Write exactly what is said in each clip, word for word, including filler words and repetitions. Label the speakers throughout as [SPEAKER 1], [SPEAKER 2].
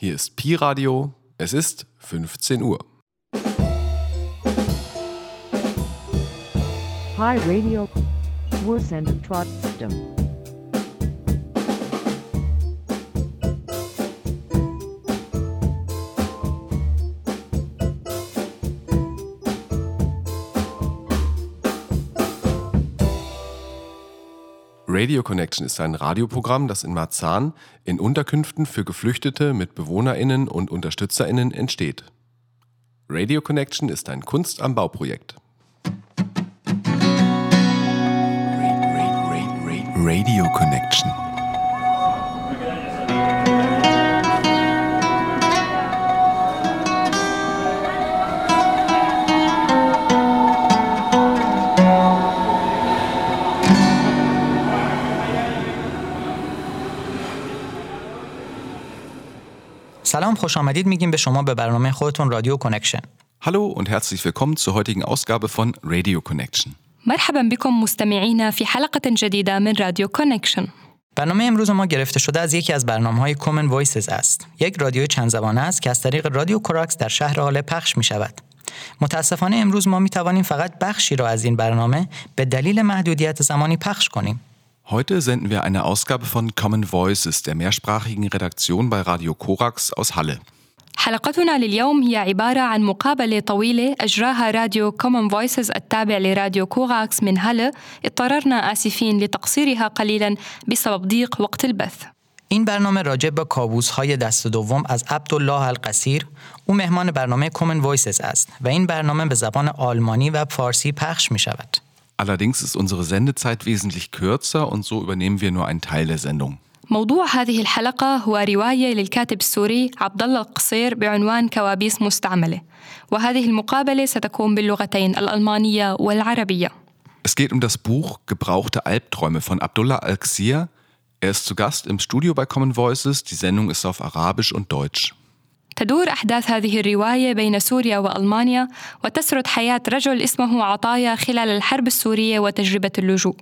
[SPEAKER 1] Hier ist Pi Radio. Es ist fünfzehn Uhr.
[SPEAKER 2] Pi Radio. Wurzeln trotzdem.
[SPEAKER 1] Radio Connection ist ein Radioprogramm, das in Marzahn in Unterkünften für Geflüchtete mit BewohnerInnen und UnterstützerInnen entsteht. Radio Connection ist ein Kunst am Bau-Projekt. Radio Connection.
[SPEAKER 3] سلام، خوش آمدید میگیم به شما به برنامه خودتون رادیو کانکشن.
[SPEAKER 1] Hallo und herzlich willkommen zur heutigen Ausgabe von Radio Connection.
[SPEAKER 4] مرحبا بكم مستمعينا في حلقة جديدة من راديو کانکشن.
[SPEAKER 3] برنامه امروز ما گرفته شده از یکی از برنامه‌های کامن وایسز است. یک رادیو چند زبانه است که از طریق رادیو کوراکس در شهر هاله پخش می‌شود. متأسفانه امروز ما می‌توانیم فقط بخشی را از این برنامه به دلیل محدودیت زمانی پخش کنیم.
[SPEAKER 1] Heute senden wir eine Ausgabe von Common Voices, der mehrsprachigen Redaktion bei Radio Korax aus Halle.
[SPEAKER 4] حلقتنا لليوم هي عبارة عن مقابلة طويلة أجراها راديو Common Voices التابع لراديو كوراكس من هاله. اضطررنا آسفين لتقصيرها قليلاً بسبب ضيق وقت البث.
[SPEAKER 3] این برنامه راجع به کابوس‌های دست دوم از عبدالله القصیر، او مهمان برنامه Common Voices است و این برنامه به زبان آلمانی و فارسی پخش می‌شود.
[SPEAKER 1] Allerdings ist unsere Sendezeit wesentlich kürzer und so übernehmen wir nur einen Teil der Sendung.
[SPEAKER 4] موضوع هذه الحلقة هو رواية للكاتب السوري عبد الله القصير بعنوان كوابيس مستعملة، وهذه المقابلة ستكون باللغتين الألمانية والعربية.
[SPEAKER 1] Es geht um das Buch Gebrauchte Albträume von Abdullah Al-Qasir. Er ist zu Gast im Studio bei Common Voices. Die Sendung ist auf Arabisch und Deutsch.
[SPEAKER 4] تدور أحداث هذه الرواية بين سوريا وألمانيا، وتسرد حياة رجل اسمه عطايا خلال الحرب السورية وتجربة اللجوء.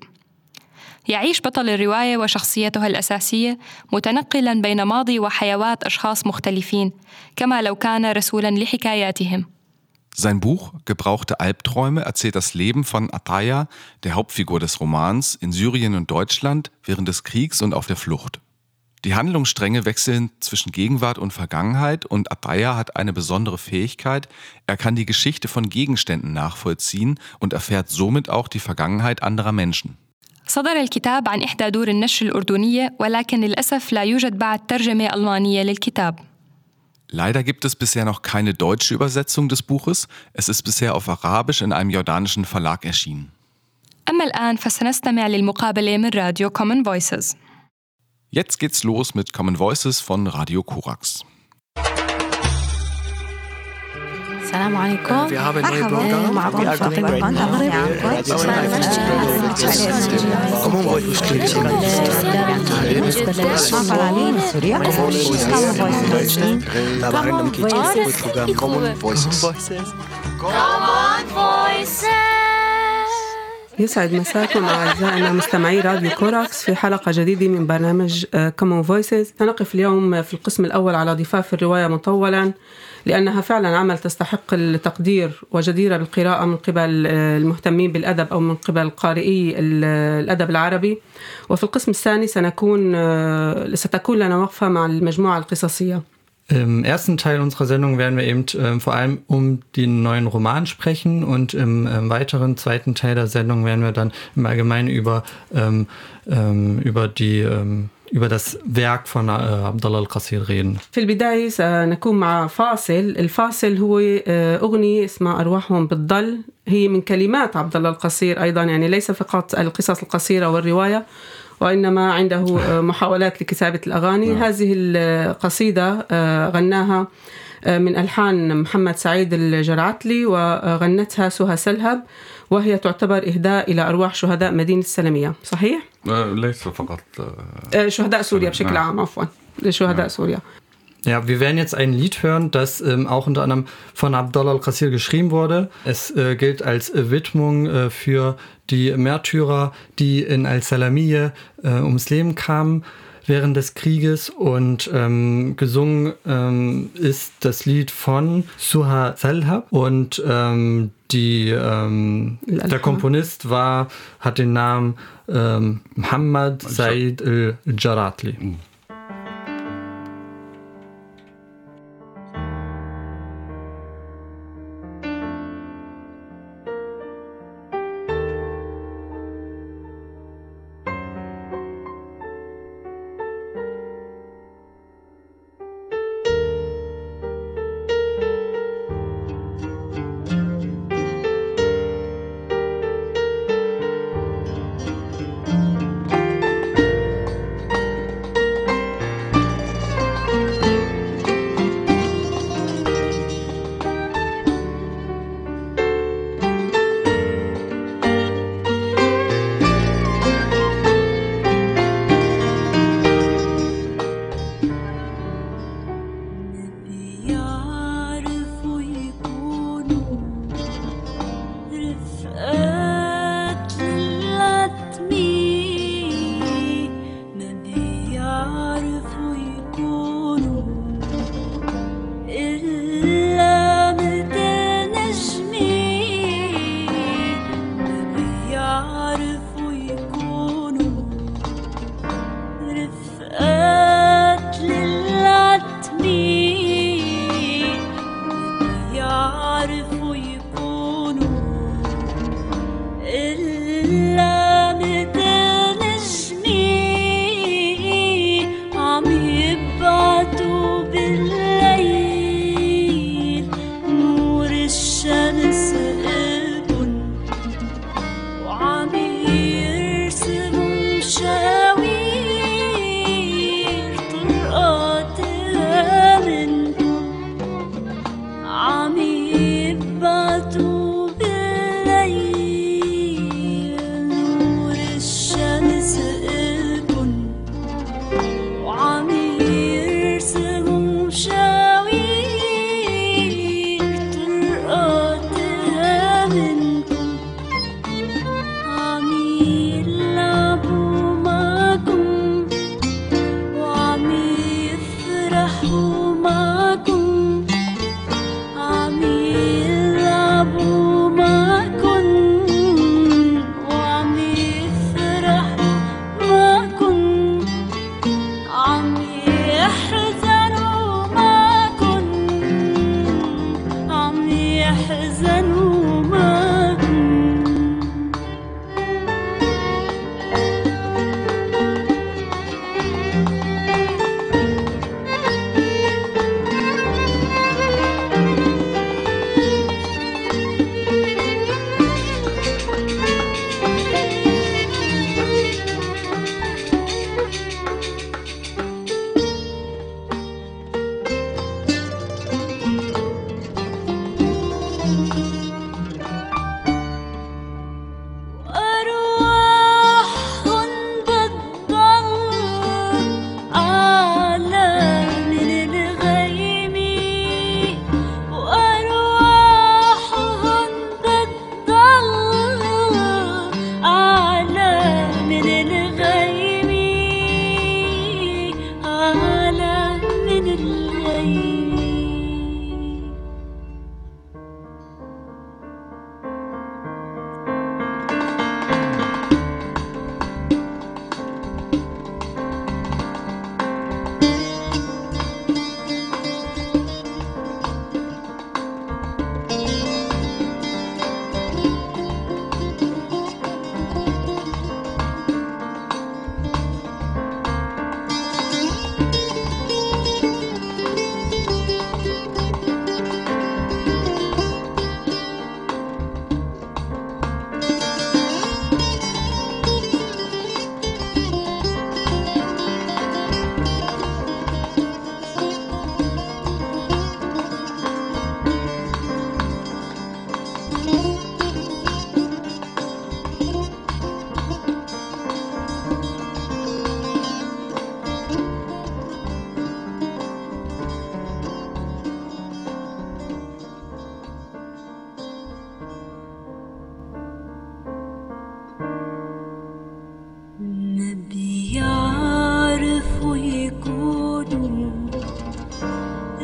[SPEAKER 4] يعيش بطل الرواية وشخصيته الأساسية متنقلاً بين ماضي وحيوات أشخاص مختلفين، كما لو كان رسولاً لحكاياتهم.
[SPEAKER 1] Sein Buch Gebrauchte Albträume erzählt das Leben von Ataya, der Hauptfigur des Romans, in Syrien und Deutschland während des Kriegs und auf der Flucht. Die Handlungsstränge wechseln zwischen Gegenwart und Vergangenheit und Ataya hat eine besondere Fähigkeit. Er kann die Geschichte von Gegenständen nachvollziehen und erfährt somit auch die Vergangenheit anderer Menschen.
[SPEAKER 4] صدر الكتاب عن إحدى دور النشر الأردنية، ولكن للأسف لا يوجد بعد ترجمة ألمانية للكتاب.
[SPEAKER 1] Leider gibt es bisher noch keine deutsche Übersetzung des Buches. Es ist bisher auf Arabisch in einem jordanischen Verlag erschienen.
[SPEAKER 4] أما الآن فسنستمع للمقابلة من راديو Common Voices.
[SPEAKER 1] Jetzt geht's los mit Common Voices von Radio Korax.
[SPEAKER 5] السلام عليكم.
[SPEAKER 6] Wir haben neue Programme.
[SPEAKER 5] معكم فاطمة بن
[SPEAKER 6] يسعد مساكم أعزائنا مستمعي راديو كوراكس في حلقة جديدة من برنامج Common Voices. سنقف اليوم في القسم الأول على ضفاف الرواية مطولا، لأنها فعلا عمل تستحق التقدير وجديرة بالقراءة من قبل المهتمين بالأدب أو من قبل قارئي الأدب العربي. وفي القسم الثاني سنكون ستكون لنا وقفة مع المجموعة القصصية.
[SPEAKER 7] Im ersten Teil unserer Sendung werden wir eben äh, vor allem um den neuen Roman sprechen und im äh, weiteren zweiten Teil der Sendung werden wir dann im Allgemeinen über, ähm, ähm, über, die, ähm, über das Werk von äh, Abdullah Al-Qasir reden.
[SPEAKER 6] في البداية سنكون مع فاصل. الفاصل هو أغنية اسمها أرواحهم بالضل، هي من كلمات عبد الله القصير أيضا، يعني ليس فقط القصص القصيرة والرواية وإنما عنده محاولات لكتابة الأغاني. هذه القصيدة غناها من ألحان محمد سعيد الجرعتلي وغنتها سهى سلهب، وهي تعتبر إهداء إلى أرواح شهداء مدينة السلمية. صحيح؟
[SPEAKER 1] ليس فقط
[SPEAKER 6] شهداء سوريا بشكل عام، عفوا شهداء سوريا.
[SPEAKER 7] Ja, wir werden jetzt ein Lied hören, das ähm, auch unter anderem von Abdullah Al-Qasir geschrieben wurde. Es äh, gilt als äh, Widmung äh, für die Märtyrer, die in Al-Salamiyye äh, ums Leben kamen. während des Krieges und ähm, gesungen ähm, ist das Lied von Suha Salhab und ähm, die, ähm, der Komponist war, hat den Namen ähm, Muhammad Said al-Jaratli. Mhm.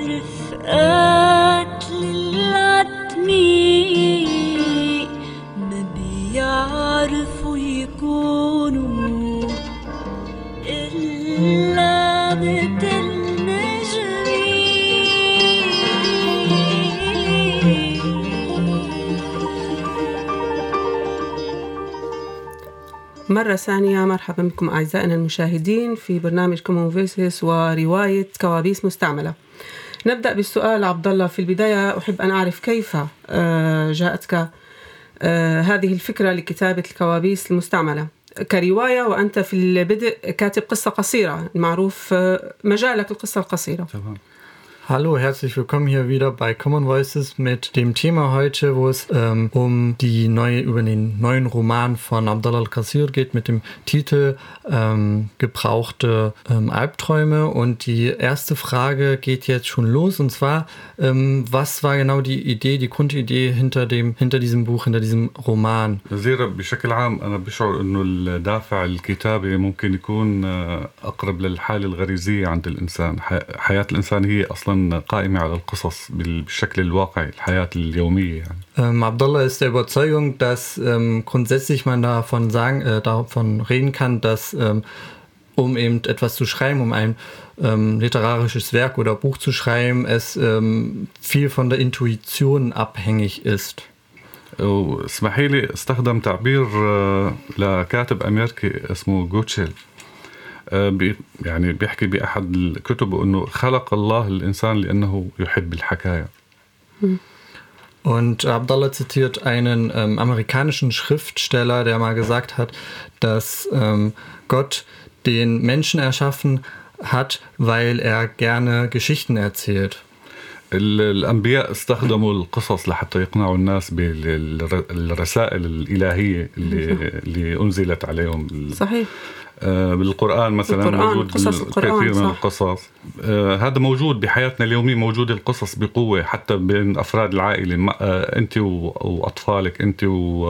[SPEAKER 8] رفقات للعتمي ما بيعرفوا يكونوا إلا مثل
[SPEAKER 6] مرة ثانية مرحبا بكم أعزائنا المشاهدين في برنامج Common Voices ورواية كوابيس مستعملة. نبدأ بالسؤال عبد الله. في البداية أحب أن أعرف كيف جاءتك هذه الفكرة لكتابة الكوابيس المستعملة كرواية، وأنت في البدء كاتب قصة قصيرة، المعروف مجالك القصة القصيرة.
[SPEAKER 7] تمام. Hallo, herzlich willkommen hier wieder bei Common Voices mit dem Thema heute, wo es ähm, um die neue, über den neuen Roman von Abdallah al-Qasir geht mit dem Titel ähm, Gebrauchte ähm, Albträume. Und die erste Frage geht jetzt schon los, und zwar, ähm, was war genau die Idee, die Grundidee hinter dem, hinter diesem Buch, hinter diesem Roman?
[SPEAKER 9] نزير بشكل عام أنا بشعر إنه الدافع الكتابة ممكن يكون أقرب للحالة الغريزية عند الإنسان. حياة الإنسان هي أصلاً قائمة على القصص بالشكل الواقعي الحياة اليومية يعني.
[SPEAKER 7] Ähm, Abdallah ist der Überzeugung, dass ähm, grundsätzlich man davon sagen, äh, davon reden kann, dass ähm, um eben etwas zu schreiben, um ein ähm, literarisches Werk oder Buch zu schreiben, es ähm, viel von der Intuition abhängig ist.
[SPEAKER 9] اسمحي لي استخدم تعبير لكاتب أمريكي اسمه جوتشيل، يعني بيحكي بأحد الكتب أنه خلق الله الإنسان لأنه يحب الحكاية.
[SPEAKER 7] Und Abdallah zitiert einen ähm, amerikanischen Schriftsteller, der mal gesagt hat, dass ähm, Gott den Menschen erschaffen hat, weil er gerne Geschichten erzählt.
[SPEAKER 9] الأنبياء استخدموا القصص لحتى يقنعوا الناس بالرسائل الإلهية اللي, اللي أنزلت عليهم.
[SPEAKER 6] صحيح.
[SPEAKER 9] بالقرآن مثلا موجود كثير من القصص. هذا موجود بحياتنا اليومية، موجود القصص بقوة حتى بين أفراد العائلة، أنت وأطفالك، أنت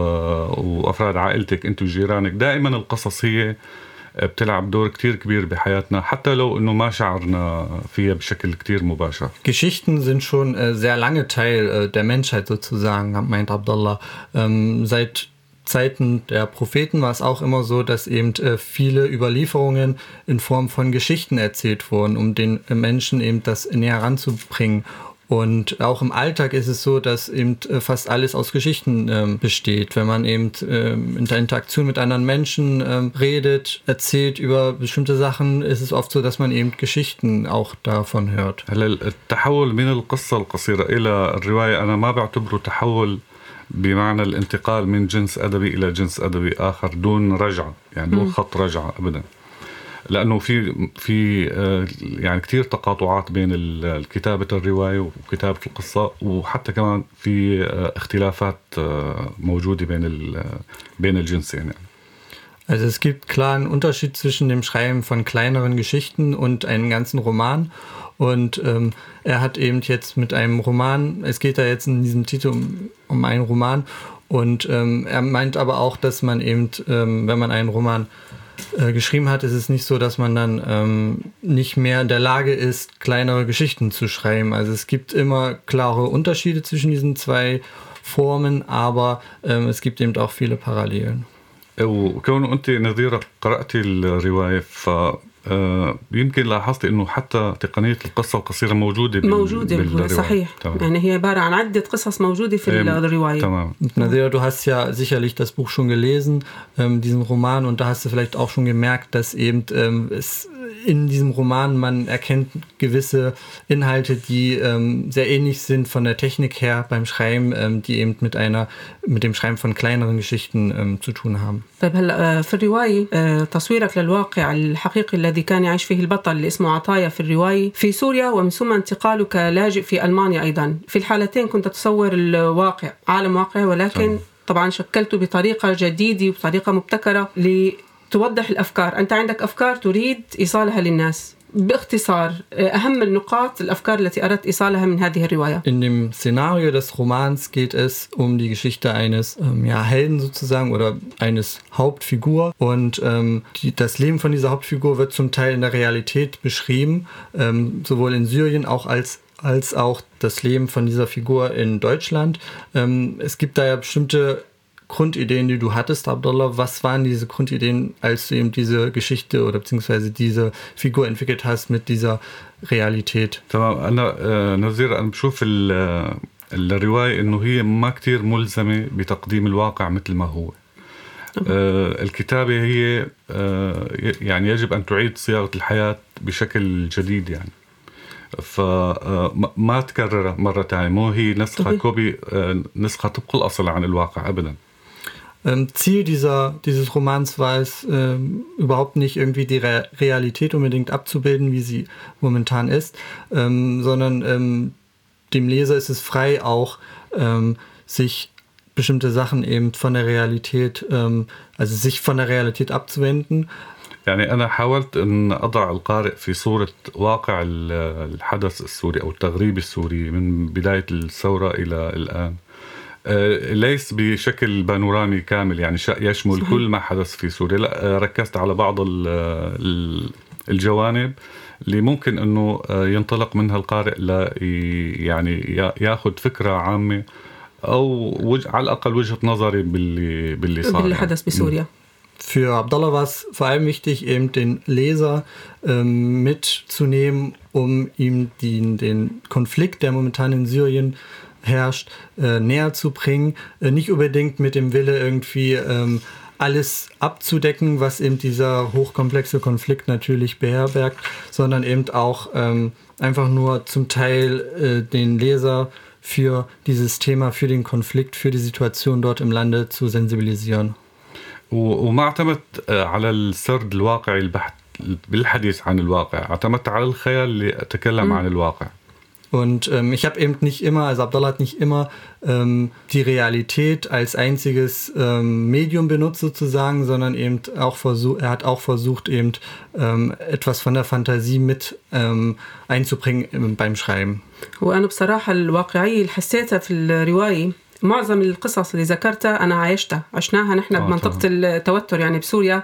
[SPEAKER 9] وأفراد عائلتك، أنت وجيرانك. دائما القصص هي بتلعب دور كتير كبير بحياتنا حتى لو إنه ما شعرنا فيها بشكل كتير مباشر.
[SPEAKER 7] Geschichten sind schon äh, sehr lange Teil äh, der Menschheit sozusagen, meint Abdallah. Ähm, seit Zeiten der Propheten war es auch immer so, dass eben äh, viele Überlieferungen in Form von Geschichten erzählt wurden, um den äh, Menschen eben das näher ranzubringen. Und auch im Alltag ist es so, dass eben fast alles aus Geschichten ähm, besteht. Wenn man eben ähm, in der Interaktion mit anderen Menschen ähm, redet, erzählt über bestimmte Sachen, ist es oft so, dass man eben Geschichten auch davon hört.
[SPEAKER 9] التحول من القصة القصيرة إلى الرواية أنا ما بعتبره تحول بمعنى الانتقال من جنس أدبي إلى جنس أدبي آخر دون رجعة، يعني دون خط رجعة أبدا. لأنه في في يعني كتير تقاطعات بين كتابة الرواية وكتابة القصة، وحتى كمان في اختلافات موجودة بين بين الجنسين يعني.
[SPEAKER 7] Also es gibt klar einen Unterschied zwischen dem Schreiben von kleineren Geschichten und einem ganzen Roman. Und ähm, er hat eben jetzt mit einem Roman, es geht da jetzt in diesem Titel um, um einen Roman, und ähm, er meint aber auch, dass man eben, ähm, wenn man einen Roman äh, geschrieben hat, ist es nicht so, dass man dann ähm, nicht mehr in der Lage ist, kleinere Geschichten zu schreiben. Also es gibt immer klare Unterschiede zwischen diesen zwei Formen, aber ähm, es gibt eben auch viele Parallelen.
[SPEAKER 9] وكون أنت نظيرة قرأت الرواية ف يمكن لاحظت إنه حتى تقنية القصة القصيرة موجودة بال...
[SPEAKER 6] موجودة بالرواية. صحيح. تمام. يعني هي عبارة عن عدة قصص موجودة في الرواية.
[SPEAKER 9] تمام.
[SPEAKER 7] Nadira, du hast ja sicherlich das Buch schon gelesen, ähm, diesen Roman, und da hast du vielleicht auch schon gemerkt, dass eben ähm, es in diesem Roman man erkennt gewisse Inhalte, die ähm, sehr ähnlich sind von der Technik her beim Schreiben, ähm, die eben mit einer mit dem Schreiben von kleineren Geschichten ähm, zu tun haben.
[SPEAKER 6] طيب هلا في الرواية تصويرك للواقع الحقيقي الذي كان يعيش فيه البطل اللي اسمه عطايا في الرواية في سوريا، ومن ثم انتقاله كلاجئ في ألمانيا أيضا. في الحالتين كنت تصور الواقع عالم واقعي، ولكن طبعا شكلته بطريقة جديدة وبطريقة مبتكرة لتوضح الأفكار. أنت عندك أفكار تريد إيصالها للناس. باختصار أهم النقاط الأفكار التي أردت إيصالها من هذه الرواية.
[SPEAKER 7] In dem Szenario des Romans geht es um die Geschichte eines ähm, ja, Helden sozusagen oder eines Hauptfigur, und ähm, die, das Leben von dieser Hauptfigur wird zum Teil in der Realität beschrieben, ähm, sowohl in Syrien auch als als auch das Leben von dieser Figur in Deutschland. Ähm, es gibt da ja bestimmte Grundideen, die du hattest, Abdullah. Was waren diese Grundideen, als du eben diese Geschichte oder beziehungsweise diese Figur entwickelt hast mit dieser Realität?
[SPEAKER 9] تمام. أنا نظير أنا بشوف الرواية إنه هي ما كتير ملزمة بتقديم الواقع مثل ما هو. الكتابة هي يعني يجب أن تعيد صياغة الحياة بشكل جديد يعني. فما تكرر مرة تانية. مو هي نسخة كوبي نسخة طبق الأصل عن الواقع أبدا.
[SPEAKER 7] Ähm, Ziel dieser, dieses Romans war es, ähm, überhaupt nicht irgendwie die Re- Realität unbedingt abzubilden, wie sie momentan ist, ähm, sondern ähm, dem Leser ist es frei, auch ähm, sich bestimmte Sachen eben von der Realität, ähm, also sich von der Realität abzuwenden.
[SPEAKER 9] يعني أنا حاولت أن أضع القارئ في صورة واقع الحدث السوري أو التغريب السوري من بداية الثورة إلى الآن. ليس بشكل بانورامي كامل يعني يشمل صحيح. كل ما حدث في سوريا. لا ركزت على بعض الجوانب اللي ممكن أنه ينطلق منها القارئ لا يعني يأخذ فكرة عامة أو وجه على الأقل وجهة نظري باللي باللي صار
[SPEAKER 6] باللي حدث بسوريا.
[SPEAKER 7] Für Abdullah war es vor allem wichtig, eben den Leser ähm, mitzunehmen, um ihm den, den Konflikt, der momentan in Syrien herrscht, äh, näher zu bringen. Äh, nicht unbedingt mit dem Wille irgendwie ähm, alles abzudecken, was eben dieser hochkomplexe Konflikt natürlich beherbergt, sondern eben auch ähm, einfach nur zum Teil äh, den Leser für dieses Thema, für den Konflikt, für die Situation dort im Lande zu sensibilisieren.
[SPEAKER 9] وما اعتمدت على السرد الواقعي البحت بالحديث عن الواقع. اعتمدت على الخيال اللي أتكلم عن الواقع.
[SPEAKER 7] Und ähm, ich habe eben nicht immer, also Abdullah hat nicht immer ähm, die Realität als einziges ähm, Medium benutzt sozusagen, sondern eben auch versucht, er hat auch versucht, eben ähm, etwas von der Fantasie mit ähm, einzubringen beim Schreiben.
[SPEAKER 6] وأنا بصراحة الواقعية اللي حسيتها في الرواية معظم القصص اللي ذكرتها أنا عايشتها عشناها نحن آه بمنطقة طبعا. التوتر يعني بسوريا،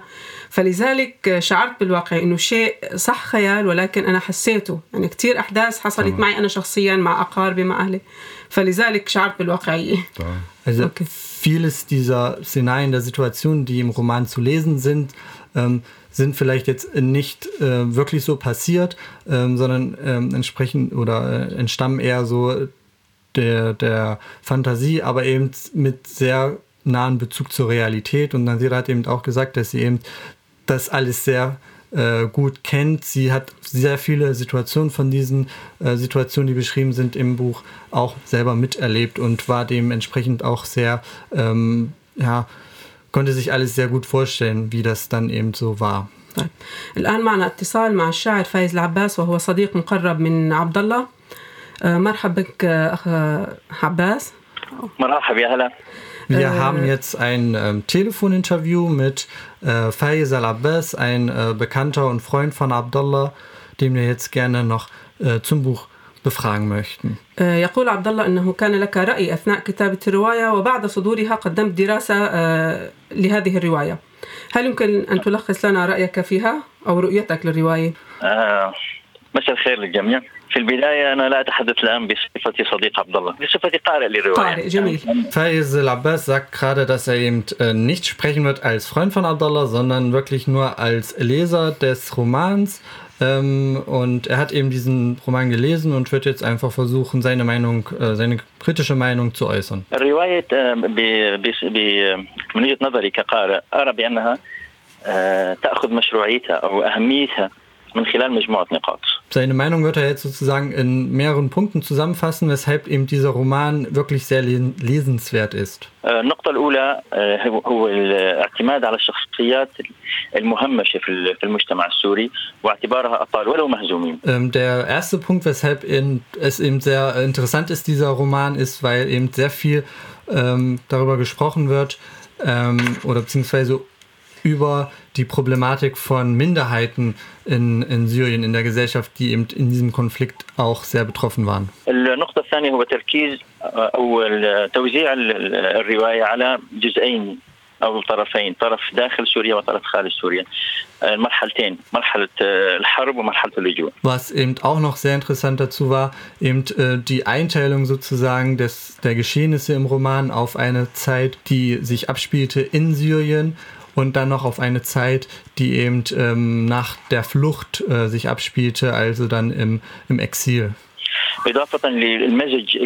[SPEAKER 6] فلذلك شعرت بالواقع إنه شيء صح خيال ولكن أنا حسيته يعني كتير أحداث حصلت طبعا. معي أنا شخصيا مع أقاربي مع أهلي، فلذلك شعرت بالواقعية.
[SPEAKER 7] Also
[SPEAKER 6] okay.
[SPEAKER 7] vieles dieser Szenarien der Situationen, die im Roman zu lesen sind, ähm, sind vielleicht jetzt nicht äh, wirklich so passiert, ähm, sondern ähm, entsprechend oder äh, entstammen eher so Der, der Fantasie, aber eben mit sehr nahen Bezug zur Realität. Und Nazira hat eben auch gesagt, dass sie eben das alles sehr äh, gut kennt. Sie hat sehr viele Situationen von diesen äh, Situationen, die beschrieben sind im Buch, auch selber miterlebt und war dementsprechend auch sehr, ähm, ja, konnte sich alles sehr gut vorstellen, wie das dann eben so war.
[SPEAKER 6] طيب. الآن معنا اتصال مع الشاعر فايز العباس وهو صديق مقرب من عبد الله. مرحبا بك أخ عباس.
[SPEAKER 10] مرحبا يا هلا.
[SPEAKER 7] Wir äh, haben jetzt ein ähm, Telefoninterview mit äh, Faiz al-Abbas, ein äh, Bekannter und Freund von Abdullah, den wir jetzt gerne noch äh, zum Buch befragen möchten.
[SPEAKER 6] يقول عبد الله أنه كان لك رأي أثناء كتابة الرواية وبعد صدورها قدمت دراسة لهذه الرواية. هل يمكن أن تلخص لنا رأيك فيها أو رؤيتك للرواية؟
[SPEAKER 10] آه، مساء الخير للجميع. في البداية أنا لا أتحدث الآن بصفتي صديق عبد الله، بصفتي قارئ للرواية.
[SPEAKER 6] قارئ جميل.
[SPEAKER 7] Faiz al-Abbas sagt gerade, dass er eben äh, nicht sprechen wird als Freund von Abdullah, sondern wirklich nur als Leser des Romans. Ähm, und er hat eben diesen Roman gelesen und wird jetzt einfach versuchen, seine Meinung, äh, seine kritische Meinung zu äußern.
[SPEAKER 10] الرواية من وجهة نظري كقارئ أرى بأنها تأخذ مشروعيتها أو أهميتها من خلال مجموعة نقاط.
[SPEAKER 7] Seine Meinung wird er jetzt sozusagen in mehreren Punkten zusammenfassen, weshalb eben dieser Roman wirklich sehr lesenswert ist.
[SPEAKER 10] النقطة الأولى هو الاعتماد على الشخصيات المهمشة في المجتمع السوري واعتبارها أبطال ولو مهزومين.
[SPEAKER 7] Der erste Punkt, weshalb es eben sehr interessant ist, dieser Roman, ist, weil eben sehr viel ähm, darüber gesprochen wird ähm, oder beziehungsweise über die Problematik von Minderheiten in, in Syrien, in der Gesellschaft, die eben in diesem Konflikt auch sehr betroffen waren.
[SPEAKER 10] النقطة الثانية هو تركيز أو توزيع الرواية على جزئين أو طرفين، طرف داخل سوريا وطرف خارج سوريا. المرحلتين، مرحلة الحرب ومرحلة اللجوء.
[SPEAKER 7] Was eben auch noch sehr interessant dazu war, eben äh, die Einteilung sozusagen des, der Geschehnisse im Roman auf eine Zeit, die sich abspielte in Syrien und dann noch auf eine Zeit, die eben ähm, nach der Flucht äh, sich abspielte, also dann im, im Exil.
[SPEAKER 10] إضافة للمزج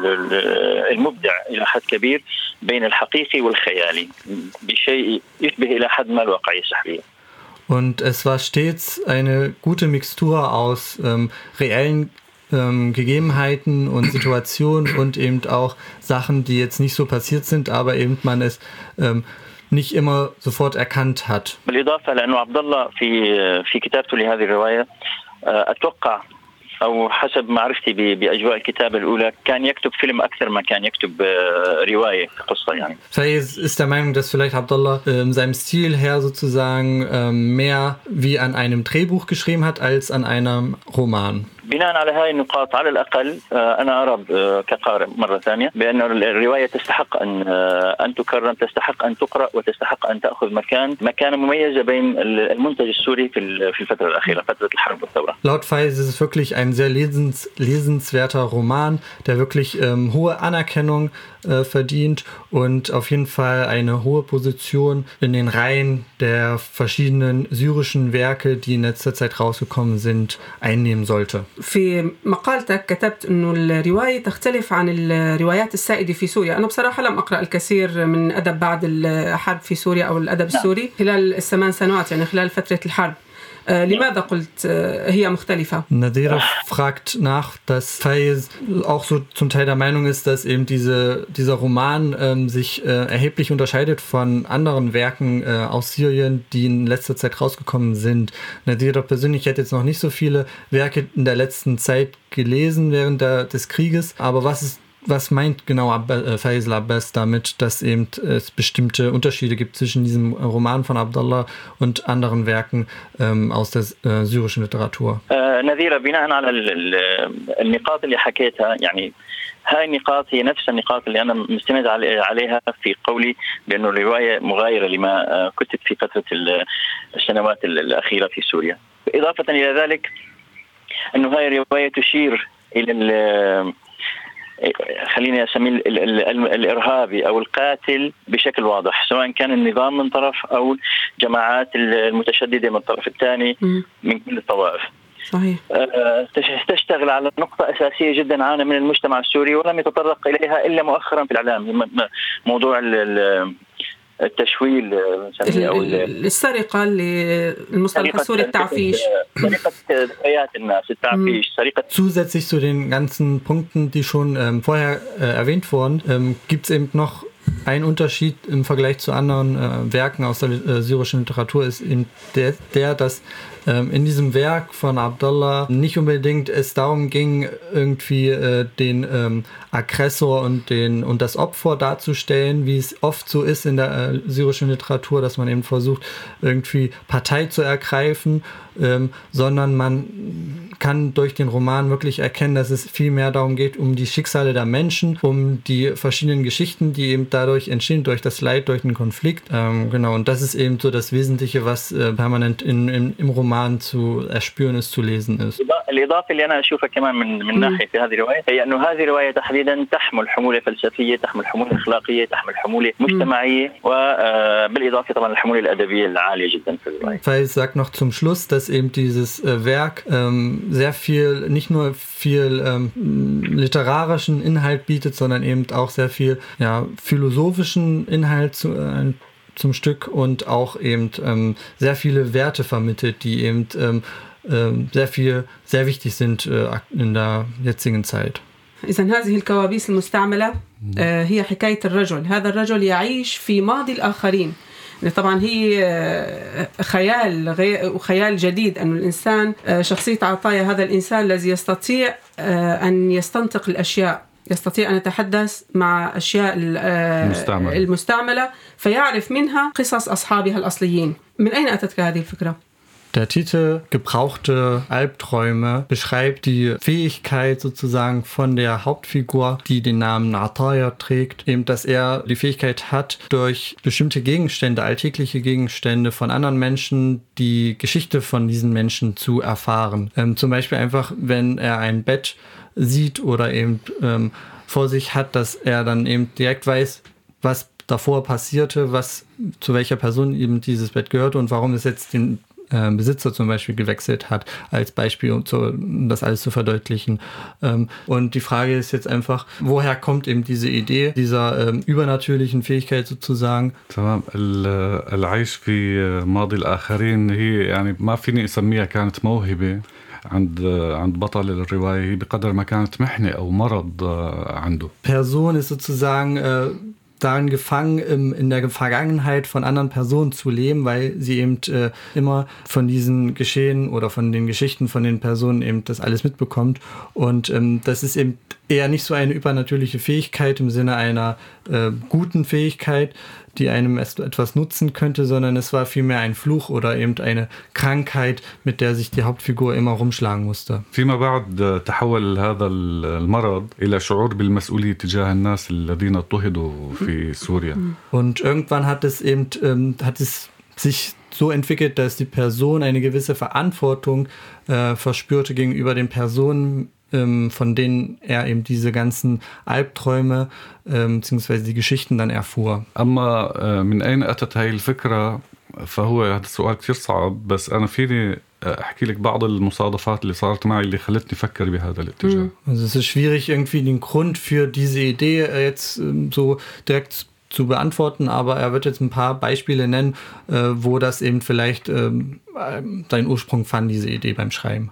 [SPEAKER 10] المبدع إلى حد كبير بين الحقيقي والخيالي بشيء يشبه إلى حد ما الواقعية السحرية.
[SPEAKER 7] Und es war stets eine gute Mixtur aus ähm, reellen ähm, Gegebenheiten und Situationen und eben auch Sachen, die jetzt nicht so passiert sind, aber eben man es ähm, nicht immer sofort erkannt hat.
[SPEAKER 10] بالإضافة لأنه عبد الله في في كتابته لهذه الرواية أتوقع أو حسب معرفتي بأجواء الكتابة الأولى كان يكتب فيلم أكثر ما كان يكتب رواية قصة يعني.
[SPEAKER 7] Faiz ist der Meinung, dass vielleicht Abdallah ähm, seinem Stil her sozusagen ähm, mehr wie an einem Drehbuch geschrieben hat als an einem Roman.
[SPEAKER 10] بناء على هاي النقاط على الأقل أنا أرى كقارئ مرة ثانية بأن الرواية تستحق أن أن تكرم، تستحق أن تقرأ وتستحق أن تأخذ مكان مكانة مميزة بين المنتج السوري في في الفترة الأخيرة، فترة الحرب والثورة.
[SPEAKER 7] Laut Faiz ist es wirklich ein sehr lesens, lesenswerter Roman, der wirklich ähm, hohe Anerkennung äh, verdient und auf jeden Fall eine hohe Position in den Reihen der verschiedenen syrischen Werke, die in letzter Zeit rausgekommen sind, einnehmen sollte.
[SPEAKER 6] في مقالتك كتبت أنه الرواية تختلف عن الروايات السائدة في سوريا. أنا بصراحة لم أقرأ الكثير من أدب بعد الحرب في سوريا أو الأدب السوري خلال الثمان سنوات يعني خلال فترة الحرب. لماذا قلت هي مختلفة؟
[SPEAKER 7] Nadira fragt nach, dass Faiz auch so zum Teil der Meinung ist, dass eben diese, dieser Roman ähm, sich äh, erheblich unterscheidet von anderen Werken äh, aus Syrien, die in letzter Zeit rausgekommen sind. Nadira persönlich hat jetzt noch nicht so viele Werke in der letzten Zeit gelesen während der, des Krieges, aber was ist Was meint genau Ab- Faisal Abbas damit, dass eben es bestimmte Unterschiede gibt zwischen diesem Roman von Abdallah und anderen Werken ähm, aus der äh, syrischen Literatur?
[SPEAKER 10] نذيرة بناء على النقاط اللي حكيتها يعني هاي النقاط هي نفس النقاط اللي أنا مستند عليها في قولي بأنه الرواية مغايرة لما كتب في فترة السنوات الأخيرة في سوريا. إضافة إلى ذلك أنه هاي الرواية تشير إلى خليني أسميه الإرهابي أو القاتل بشكل واضح، سواء كان النظام من طرف أو الجماعات المتشددة من الطرف الثاني من كل الطوائف.
[SPEAKER 6] صحيح.
[SPEAKER 10] تشتغل على نقطة أساسية جدا عانى من المجتمع السوري ولم يتطرق إليها إلا مؤخرا في الإعلام، موضوع التشويل
[SPEAKER 6] أو السرقة المصطلح السوري التعفيش.
[SPEAKER 10] سرقة ذكريات الناس، التعفيش، سرقة.
[SPEAKER 7] Zusätzlich zu den ganzen Punkten, die schon ähm, vorher äh, erwähnt wurden, ähm, gibt es eben noch ein Unterschied im Vergleich zu anderen äh, Werken aus der äh, syrischen Literatur ist eben der, der dass ähm, in diesem Werk von Abdallah nicht unbedingt es darum ging, irgendwie äh, den ähm, Aggressor und, den, und das Opfer darzustellen, wie es oft so ist in der äh, syrischen Literatur, dass man eben versucht, irgendwie Partei zu ergreifen, ähm, sondern man kann durch den Roman wirklich erkennen, dass es viel mehr darum geht, um die Schicksale der Menschen, um die verschiedenen Geschichten, die eben dadurch entstehen, durch das Leid, durch den Konflikt. Ähm, genau, und das ist eben so das Wesentliche, was äh, permanent in, in, im Roman zu erspüren ist, zu lesen ist.
[SPEAKER 10] الإضافة اللي أنا أشوفها كمان من من ناحية هذه الرواية هي أنه هذه الرواية تحديدا تحمل حمولة فلسفية، تحمل حمولة أخلاقية، تحمل حمولة مجتمعية وبالإضافة طبعا الحمولة الأدبية العالية جدا في الرواية.
[SPEAKER 7] Faiz sagt noch zum Schluss, dass eben dieses äh, Werk ähm, sehr viel, nicht nur viel ähm, literarischen Inhalt bietet, sondern eben auch sehr viel ja, philosophischen Inhalt zu, äh, zum Stück und auch eben ähm, sehr viele Werte vermittelt, die eben ähm, sehr viel, sehr wichtig sind in der jetzigen Zeit.
[SPEAKER 6] إذا هذه الكوابيس المستعملة هي حكاية الرجل، هذا الرجل يعيش في ماضي الآخرين. طبعا هي خيال وخيال جديد أن الإنسان شخصية عطايا هذا الإنسان الذي يستطيع أن يستنطق الأشياء، يستطيع أن يتحدث مع أشياء المستعملة, المستعملة فيعرف منها قصص أصحابها الأصليين. من أين أتتك هذه الفكرة؟
[SPEAKER 7] Der Titel Gebrauchte Albträume beschreibt die Fähigkeit sozusagen von der Hauptfigur, die den Namen Ataya trägt, eben, dass er die Fähigkeit hat, durch bestimmte Gegenstände, alltägliche Gegenstände von anderen Menschen, die Geschichte von diesen Menschen zu erfahren. Ähm, zum Beispiel einfach, wenn er ein Bett sieht oder eben ähm, vor sich hat, dass er dann eben direkt weiß, was davor passierte, was zu welcher Person eben dieses Bett gehörte und warum es jetzt den äh, Besitzer zum Beispiel gewechselt hat, als Beispiel, um, zu, um das alles zu verdeutlichen. Ähm, und die Frage ist jetzt einfach, woher kommt eben diese Idee dieser ähm, übernatürlichen Fähigkeit sozusagen?
[SPEAKER 9] تمام. العيش في ماضي الآخرين هي يعني ما فيني أسميها كانت موهبة عند عند بطل الرواية بقدر ما كانت محنة أو مرض عنده.
[SPEAKER 7] Person ist sozusagen äh, darin gefangen, im, in der Vergangenheit von anderen Personen zu leben, weil sie eben äh, immer von diesen Geschehen oder von den Geschichten von den Personen eben das alles mitbekommt. Und ähm, das ist eben eher nicht so eine übernatürliche Fähigkeit im Sinne einer äh, guten Fähigkeit, die einem etwas nutzen könnte, sondern es war vielmehr ein Fluch oder eben eine Krankheit, mit der sich die Hauptfigur immer rumschlagen musste.
[SPEAKER 9] فيما بعد تحول هذا المرض إلى شعور بالمسؤولية تجاه الناس الذين اضطهدوا في سوريا.
[SPEAKER 7] Und irgendwann hat es eben ähm, hat es sich so entwickelt, dass die Person eine gewisse Verantwortung äh, verspürte gegenüber den Personen, von denen er eben diese ganzen Albträume bzw. die Geschichten dann erfuhr.
[SPEAKER 9] أما من أين أتت هاي الفكرة فهو هذا السؤال كثير صعب بس أنا فيني أحكي لك بعض المصادفات اللي صارت معي اللي خلتني أفكر بهذا الاتجاه.
[SPEAKER 7] Also es ist schwierig irgendwie den Grund für diese Idee jetzt so direkt zu beantworten, aber er wird jetzt ein paar Beispiele nennen, wo das eben vielleicht seinen Ursprung fand, diese Idee beim Schreiben.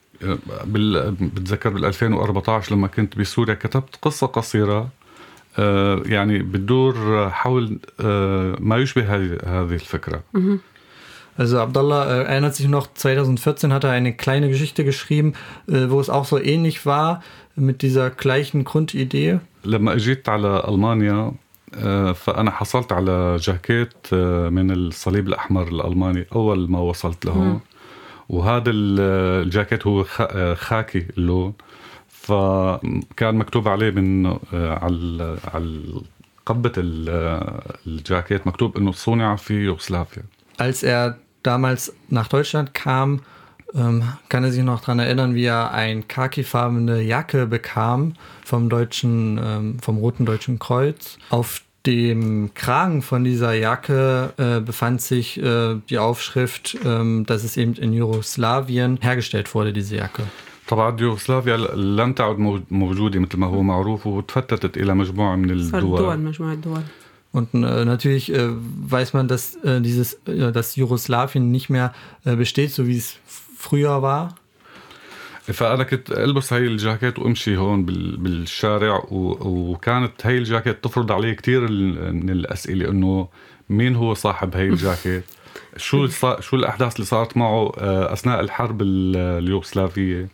[SPEAKER 9] بتذكر بال ألفين وأربعطعش لما كنت بسوريا كتبت قصة قصيرة يعني بتدور حول ما يشبه هذه الفكرة.
[SPEAKER 7] Also Abdallah äh, erinnert sich noch, zwanzig vierzehn hat er eine kleine Geschichte geschrieben, äh, wo es auch so ähnlich war mit dieser gleichen Grundidee.
[SPEAKER 9] لما أجيت على ألمانيا فأنا حصلت على جاكيت من الصليب الأحمر الألماني أول ما وصلت له. وهذا الجاكيت هو خاكي اللون فكان مكتوب عليه من على على قبة الجاكيت مكتوب إنه صنع في يوغوسلافيا.
[SPEAKER 7] Als er damals nach Deutschland kam, ähm, kann er sich noch daran erinnern, wie er eine khakifarbene Jacke bekam vom deutschen, ähm, vom Roten Deutschen Kreuz. Auf dem Kragen von dieser Jacke äh, befand sich äh, die Aufschrift, äh, dass es eben in Jugoslawien hergestellt wurde, diese Jacke.
[SPEAKER 9] طبعا يوغوسلافيا لم تعد موجودة مثل ما هو معروف وتفتتت إلى مجموعة من الدول.
[SPEAKER 6] مجموعة دول.
[SPEAKER 7] Und äh, natürlich äh, weiß man, dass äh, dieses, äh, dass Jugoslawien nicht mehr äh, besteht, so wie es früher war.
[SPEAKER 9] فأنا كنت ألبس هاي الجاكيت وأمشي هون بالشارع وكانت هاي الجاكيت تفرض علي كتير من الأسئلة إنه مين هو صاحب هاي الجاكيت شو شو الأحداث اللي صارت معه أثناء الحرب اليوغوسلافية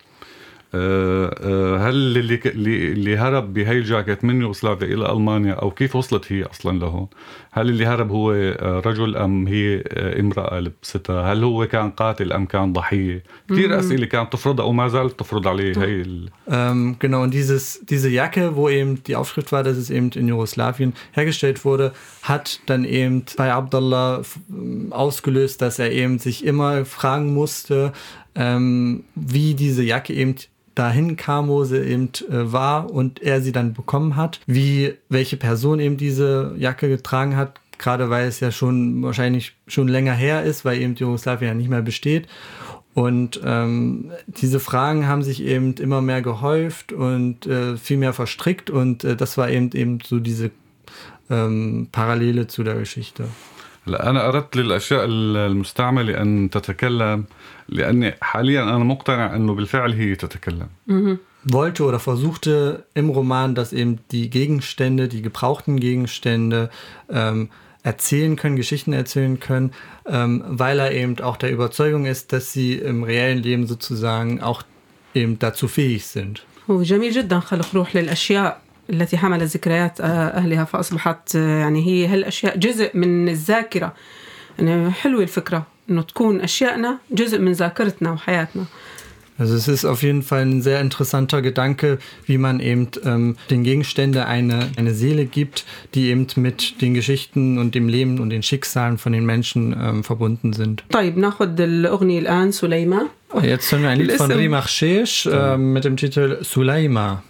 [SPEAKER 9] هل اللي اللي هرب بهاي الجاكيت من يوغوسلافيا إلى ألمانيا أو كيف وصلت هي أصلا لهون هل اللي هرب هو رجل أم هي امرأة لبستها هل هو كان قاتل أم كان ضحية كثير أسئلة كانت تفرض أو ما زالت تفرض عليه هاي ال...
[SPEAKER 7] ähm, genau und dieses diese Jacke wo eben die Aufschrift war dass es eben in Jugoslawien hergestellt wurde hat dann eben bei Abdallah ausgelöst dass er eben sich immer fragen musste ähm, wie diese Jacke eben dahin kam, wo sie eben äh, war und er sie dann bekommen hat, wie welche Person eben diese Jacke getragen hat, gerade weil es ja schon wahrscheinlich schon länger her ist, weil eben Jugoslawien ja nicht mehr besteht. Und ähm, diese Fragen haben sich eben immer mehr gehäuft und äh, viel mehr verstrickt und äh, das war eben eben so diese ähm, Parallele zu der Geschichte.
[SPEAKER 9] أنا أردت للأشياء المستعملة أن تتكلم لأني حاليا أنا مقتنع أنه بالفعل هي تتكلم.
[SPEAKER 7] Mhm. Wollte oder versuchte im Roman, dass eben die Gegenstände, die gebrauchten Gegenstände ähm, erzählen können, Geschichten erzählen können, ähm, weil er eben auch der Überzeugung ist, dass sie im reellen Leben sozusagen auch eben dazu fähig sind.
[SPEAKER 6] وجميل جدا خلق روح للأشياء التي حملت ذكريات أهلها فأصبحت يعني هي هالأشياء جزء من الذاكرة. يعني حلوة الفكرة إنه تكون أشياءنا جزء من ذاكرتنا وحياتنا.
[SPEAKER 7] Also es ist auf jeden Fall ein sehr interessanter Gedanke, wie man eben ähm, den Gegenständen eine, eine Seele gibt, die eben mit den Geschichten und dem Leben und den Schicksalen von den Menschen ähm, verbunden sind.
[SPEAKER 6] طيب ناخد الأغنية الآن سليمة.
[SPEAKER 7] Jetzt hören wir ein Lied von Rima Khshesh äh, mit dem Titel Sulaima.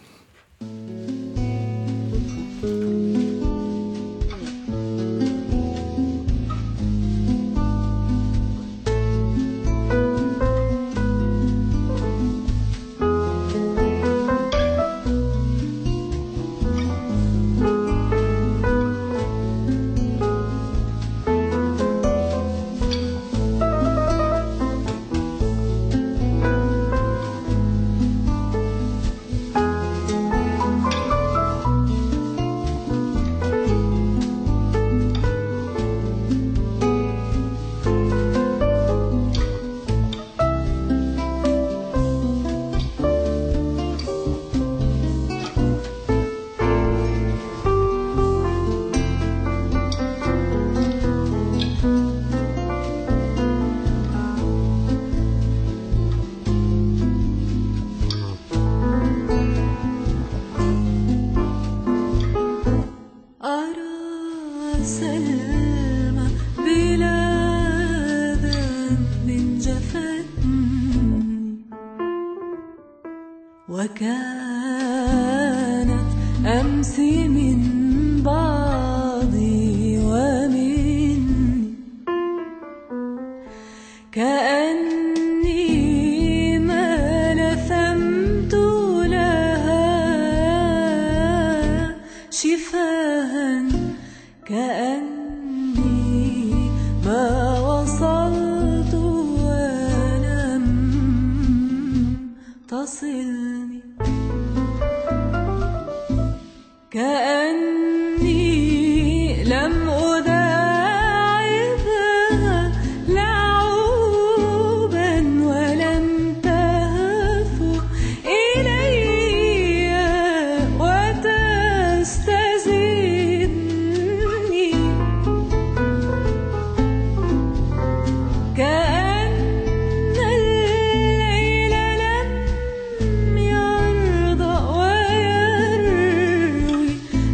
[SPEAKER 8] وكانت أمسي من بعضي ومني كأني ما لثمت لها شفاها كأني ما وصلت ولم تصلني كأني لم أداعبها لعوبا ولم تهف إلي وتستزدني كأن الليل لم يرضى ويروي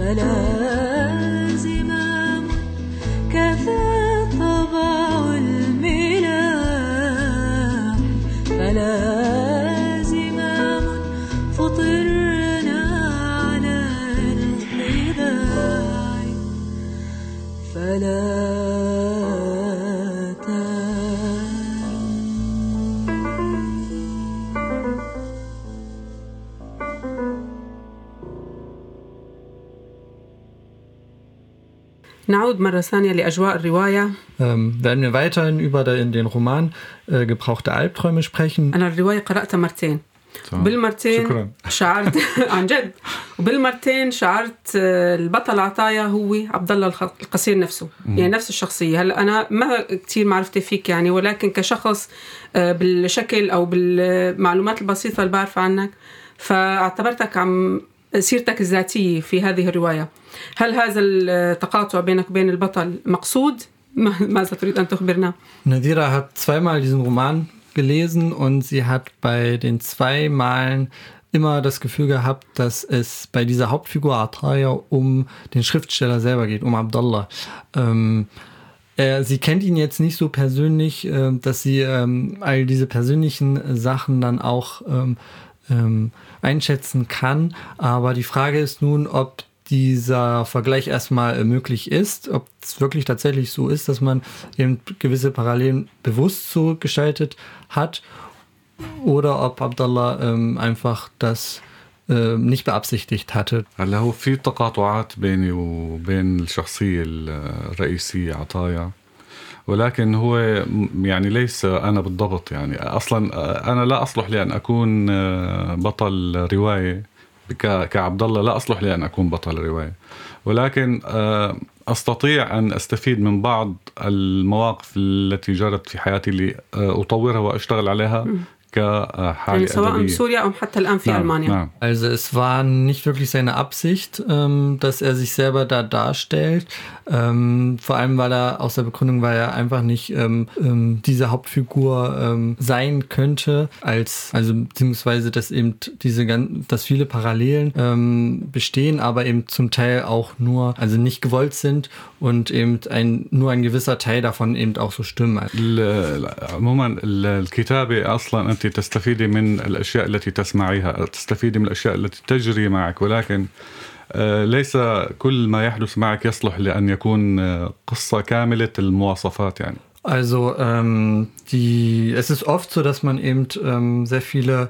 [SPEAKER 8] فلا زمام كفى طبع الملاح فلا زمام فطرنا على الخداع فلا
[SPEAKER 6] نعود مرة ثانية لأجواء الرواية.
[SPEAKER 7] Ähm, werden wir weiterhin über den, den Roman äh, Gebrauchte Albträume sprechen.
[SPEAKER 6] أنا الرواية قرأتها مرتين. بالمرتين
[SPEAKER 9] شكرا.
[SPEAKER 6] شعرت عن جد وبالمرتين شعرت البطل عطايا هو عبد الله القصير نفسه م. يعني نفس الشخصية. هلا أنا ما كتير معرفتي فيك يعني ولكن كشخص بالشكل أو بالمعلومات البسيطة اللي بعرف عنك فاعتبرتك عم سيرتك الذاتية في هذه الرواية. هل هذا التقاطع بينك وبين البطل مقصود؟ ماذا تريد أن تخبرنا؟
[SPEAKER 7] Nadira hat zweimal diesen Roman gelesen und sie hat bei den zwei Malen immer das Gefühl gehabt, dass es bei dieser Hauptfigur Ataya um den Schriftsteller selber geht, um Abdallah. Ähm, er, sie kennt ihn jetzt nicht so persönlich, äh, dass sie ähm, all diese persönlichen Sachen dann auch ähm, ähm, einschätzen kann. Aber die Frage ist nun, ob dieser Vergleich erstmal möglich ist, ob es wirklich tatsächlich so ist, dass man eben gewisse Parallelen bewusst so gestaltet hat oder ob Abdallah ähm, einfach das äh, nicht beabsichtigt hatte.
[SPEAKER 9] هلا هو في تقاطعات بيني وبين الشخصية الرئيسية عطايا ولكن هو يعني ليس أنا بالضبط يعني أصلا أنا لا أصلح لأن أكون بطل رواية كعبد الله لا أصلح لأن أكون بطل رواية ولكن أستطيع أن أستفيد من بعض المواقف التي جرت في حياتي لأطورها وأشتغل عليها كحالة
[SPEAKER 6] يعني سواء
[SPEAKER 9] أدبية.
[SPEAKER 6] in Syrien أو حتى الآن في ألمانيا.
[SPEAKER 7] Also es war nicht wirklich seine Absicht, ähm, dass er sich selber da darstellt. Ähm, vor allem, weil er aus der Begründung, weil er einfach nicht ähm, ähm, diese Hauptfigur ähm, sein könnte, als also beziehungsweise dass eben diese ganz, dass viele Parallelen ähm, bestehen, aber eben zum Teil auch nur, also nicht gewollt sind und eben ein nur ein gewisser Teil davon eben auch so stimmen.
[SPEAKER 9] عموما الكتابة أصلا أنت تستفيدي من الأشياء التي تسمعيها تستفيدي من الأشياء التي تجري معك ولكن ليس كل ما يحدث معك يصلح لأن يكون قصة كاملة المواصفات يعني.
[SPEAKER 7] Also ähm, die, es ist oft so, dass man eben ähm, sehr viele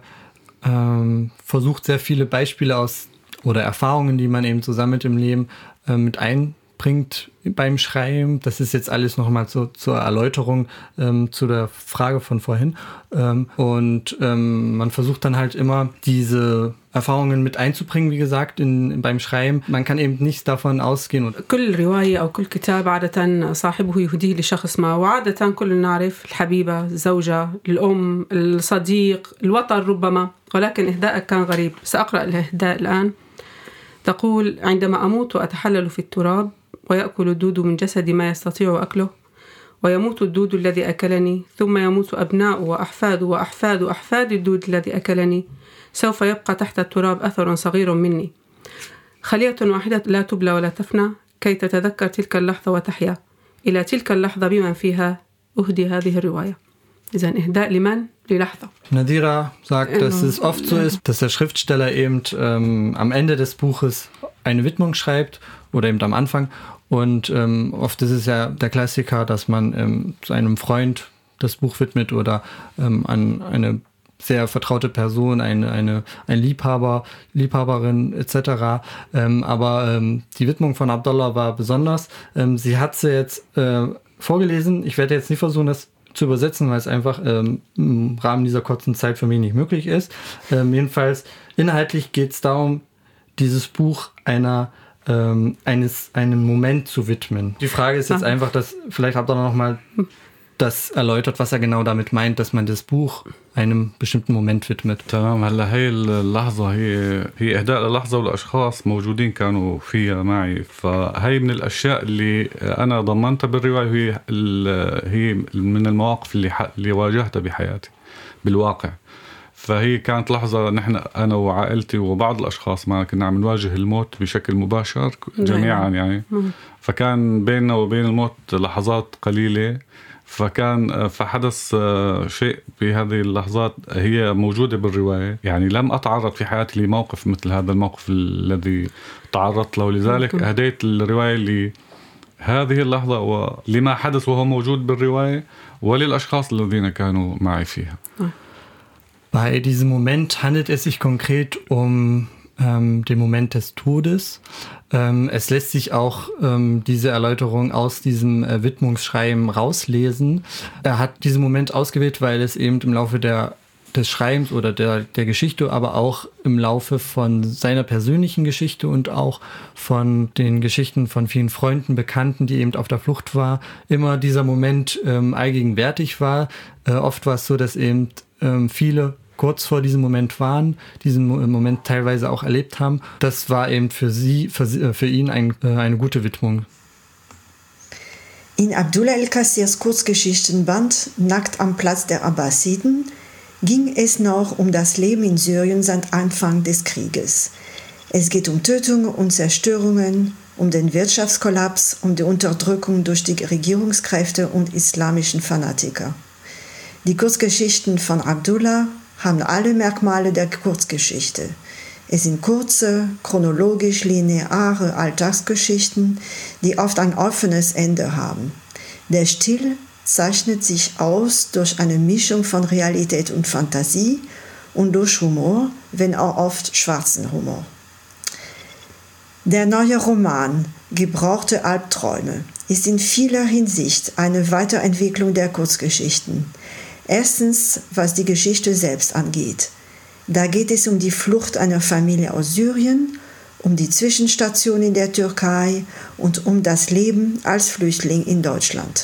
[SPEAKER 7] ähm, versucht, sehr viele Beispiele aus oder Erfahrungen, die man eben so sammelt im Leben, äh, mit einbringt beim Schreiben. Das ist jetzt alles nochmal so, zur Erläuterung ähm, zu der Frage von vorhin. Ähm, und ähm, man versucht dann halt immer diese Erfahrungen mit einzubringen, wie gesagt, in, beim Schreiben. Man kann eben nicht davon ausgehen.
[SPEAKER 6] كل رواية أو كل كتاب عادة صاحبه يهديه لشخص ما وعادة كلنا نعرف الحبيبة، الزوجة، الأم، الصديق، الوطن ربما ولكن إهداءك كان غريب. سأقرأ الإهداء الآن. تقول: عندما أموت وأتحلل في التراب ويأكل الدود من جسدي ما يستطيع أكله ويموت الدود الذي أكلني ثم يموت أبناء وأحفاد وأحفاد أحفاد الدود الذي أكلني سوف يبقى تحت التراب أثر صغير مني خلية واحدة لا تبلى ولا تفنى كي تتذكر تلك اللحظة وتحيا إلى تلك اللحظة بمن فيها أهدي هذه الرواية. إذن إهداء لمن؟ للحظة.
[SPEAKER 7] Nadira sagt, dass es oft so ist, dass der Schriftsteller eben ähm, am Ende des Buches eine Widmung schreibt oder eben am Anfang. Und ähm, oft ist es ja der Klassiker, dass man ähm, zu einem Freund das Buch widmet oder ähm, an eine sehr vertraute Person, eine, eine, ein Liebhaber, Liebhaberin et cetera. Ähm, aber ähm, die Widmung von Abdallah war besonders. Ähm, sie hat sie jetzt äh, vorgelesen. Ich werde jetzt nicht versuchen, das zu übersetzen, weil es einfach ähm, im Rahmen dieser kurzen Zeit für mich nicht möglich ist. Ähm, jedenfalls inhaltlich geht es darum, dieses Buch einer ähm, eines einen Moment zu widmen. Die Frage ist jetzt einfach, dass vielleicht habt ihr noch mal das erläutert, was er genau damit meint, dass man das Buch einem bestimmten Moment widmet.
[SPEAKER 9] تمام. هلا هي اللحظة هي هي إهداء للحظة والأشخاص موجودين كانوا فيها معي فهي من الأشياء اللي أنا ضمنتها بالرواية هي هي من المواقف اللي اللي واجهتها بحياتي بالواقع فهي كانت لحظة نحن أنا وعائلتي وبعض الأشخاص ما كنا عم نواجه الموت بشكل مباشر جميعا يعني. فكان بيننا وبين الموت لحظات قليلة، فكان فحدث شيء في هذه اللحظات هي موجودة بالرواية. يعني لم أتعرض في حياتي لموقف مثل هذا الموقف الذي تعرضت له، لذلك أهديت الرواية لهذه اللحظة ولما حدث وهو موجود بالرواية وللأشخاص الذين كانوا معي فيها.
[SPEAKER 7] Bei diesem Moment handelt es sich konkret um ähm, den Moment des Todes. Ähm, es lässt sich auch ähm, diese Erläuterung aus diesem äh, Widmungsschreiben rauslesen. Er hat diesen Moment ausgewählt, weil es eben im Laufe der, des Schreibens oder der, der Geschichte, aber auch im Laufe von seiner persönlichen Geschichte und auch von den Geschichten von vielen Freunden, Bekannten, die eben auf der Flucht waren, immer dieser Moment ähm, allgegenwärtig war. Äh, oft war es so, dass eben ähm, viele kurz vor diesem Moment waren, diesen Moment teilweise auch erlebt haben. Das war eben für sie, für, sie, für ihn ein, eine gute Widmung.
[SPEAKER 11] In Abdullah el-Kassirs Kurzgeschichtenband Nackt am Platz der Abbasiden ging es noch um das Leben in Syrien seit Anfang des Krieges. Es geht um Tötungen und Zerstörungen, um den Wirtschaftskollaps, um die Unterdrückung durch die Regierungskräfte und islamischen Fanatiker. Die Kurzgeschichten von Abdullah haben alle Merkmale der Kurzgeschichte. Es sind kurze, chronologisch lineare Alltagsgeschichten, die oft ein offenes Ende haben. Der Stil zeichnet sich aus durch eine Mischung von Realität und Fantasie und durch Humor, wenn auch oft schwarzen Humor. Der neue Roman Gebrauchte Albträume ist in vieler Hinsicht eine Weiterentwicklung der Kurzgeschichten. Erstens, was die Geschichte selbst angeht. Da geht es um die Flucht einer Familie aus Syrien, um die Zwischenstation in der Türkei und um das Leben als Flüchtling in Deutschland.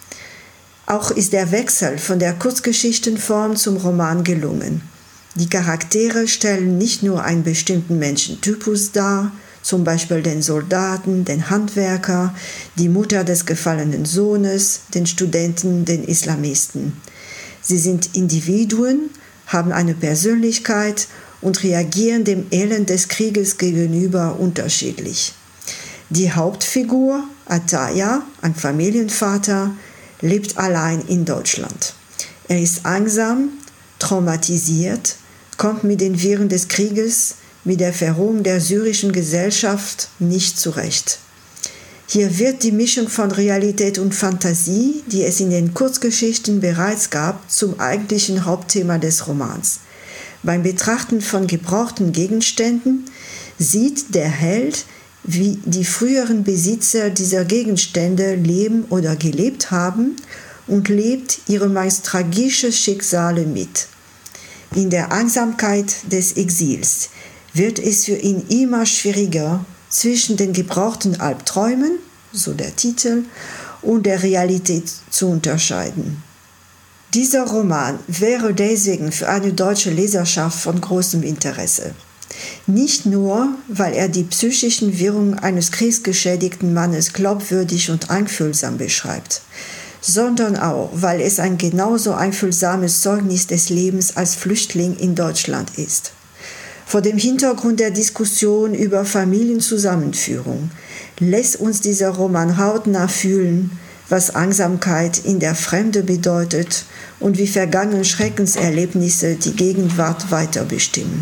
[SPEAKER 11] Auch ist der Wechsel von der Kurzgeschichtenform zum Roman gelungen. Die Charaktere stellen nicht nur einen bestimmten Menschentypus dar, zum Beispiel den Soldaten, den Handwerker, die Mutter des gefallenen Sohnes, den Studenten, den Islamisten. Sie sind Individuen, haben eine Persönlichkeit und reagieren dem Elend des Krieges gegenüber unterschiedlich. Die Hauptfigur, Ataya, ein Familienvater, lebt allein in Deutschland. Er ist einsam, traumatisiert, kommt mit den Viren des Krieges, mit der Verrohung der syrischen Gesellschaft nicht zurecht. Hier wird die Mischung von Realität und Fantasie, die es in den Kurzgeschichten bereits gab, zum eigentlichen Hauptthema des Romans. Beim Betrachten von gebrauchten Gegenständen sieht der Held, wie die früheren Besitzer dieser Gegenstände leben oder gelebt haben und lebt ihre meist tragischen Schicksale mit. In der Einsamkeit des Exils wird es für ihn immer schwieriger, zwischen den gebrauchten Albträumen, so der Titel, und der Realität zu unterscheiden. Dieser Roman wäre deswegen für eine deutsche Leserschaft von großem Interesse. Nicht nur, weil er die psychischen Wirrungen eines kriegsgeschädigten Mannes glaubwürdig und einfühlsam beschreibt, sondern auch, weil es ein genauso einfühlsames Zeugnis des Lebens als Flüchtling in Deutschland ist. Vor dem Hintergrund der Diskussion über Familienzusammenführung lässt uns dieser Roman hautnah fühlen, was Einsamkeit in der Fremde bedeutet und wie vergangene Schreckenserlebnisse die Gegenwart weiter bestimmen.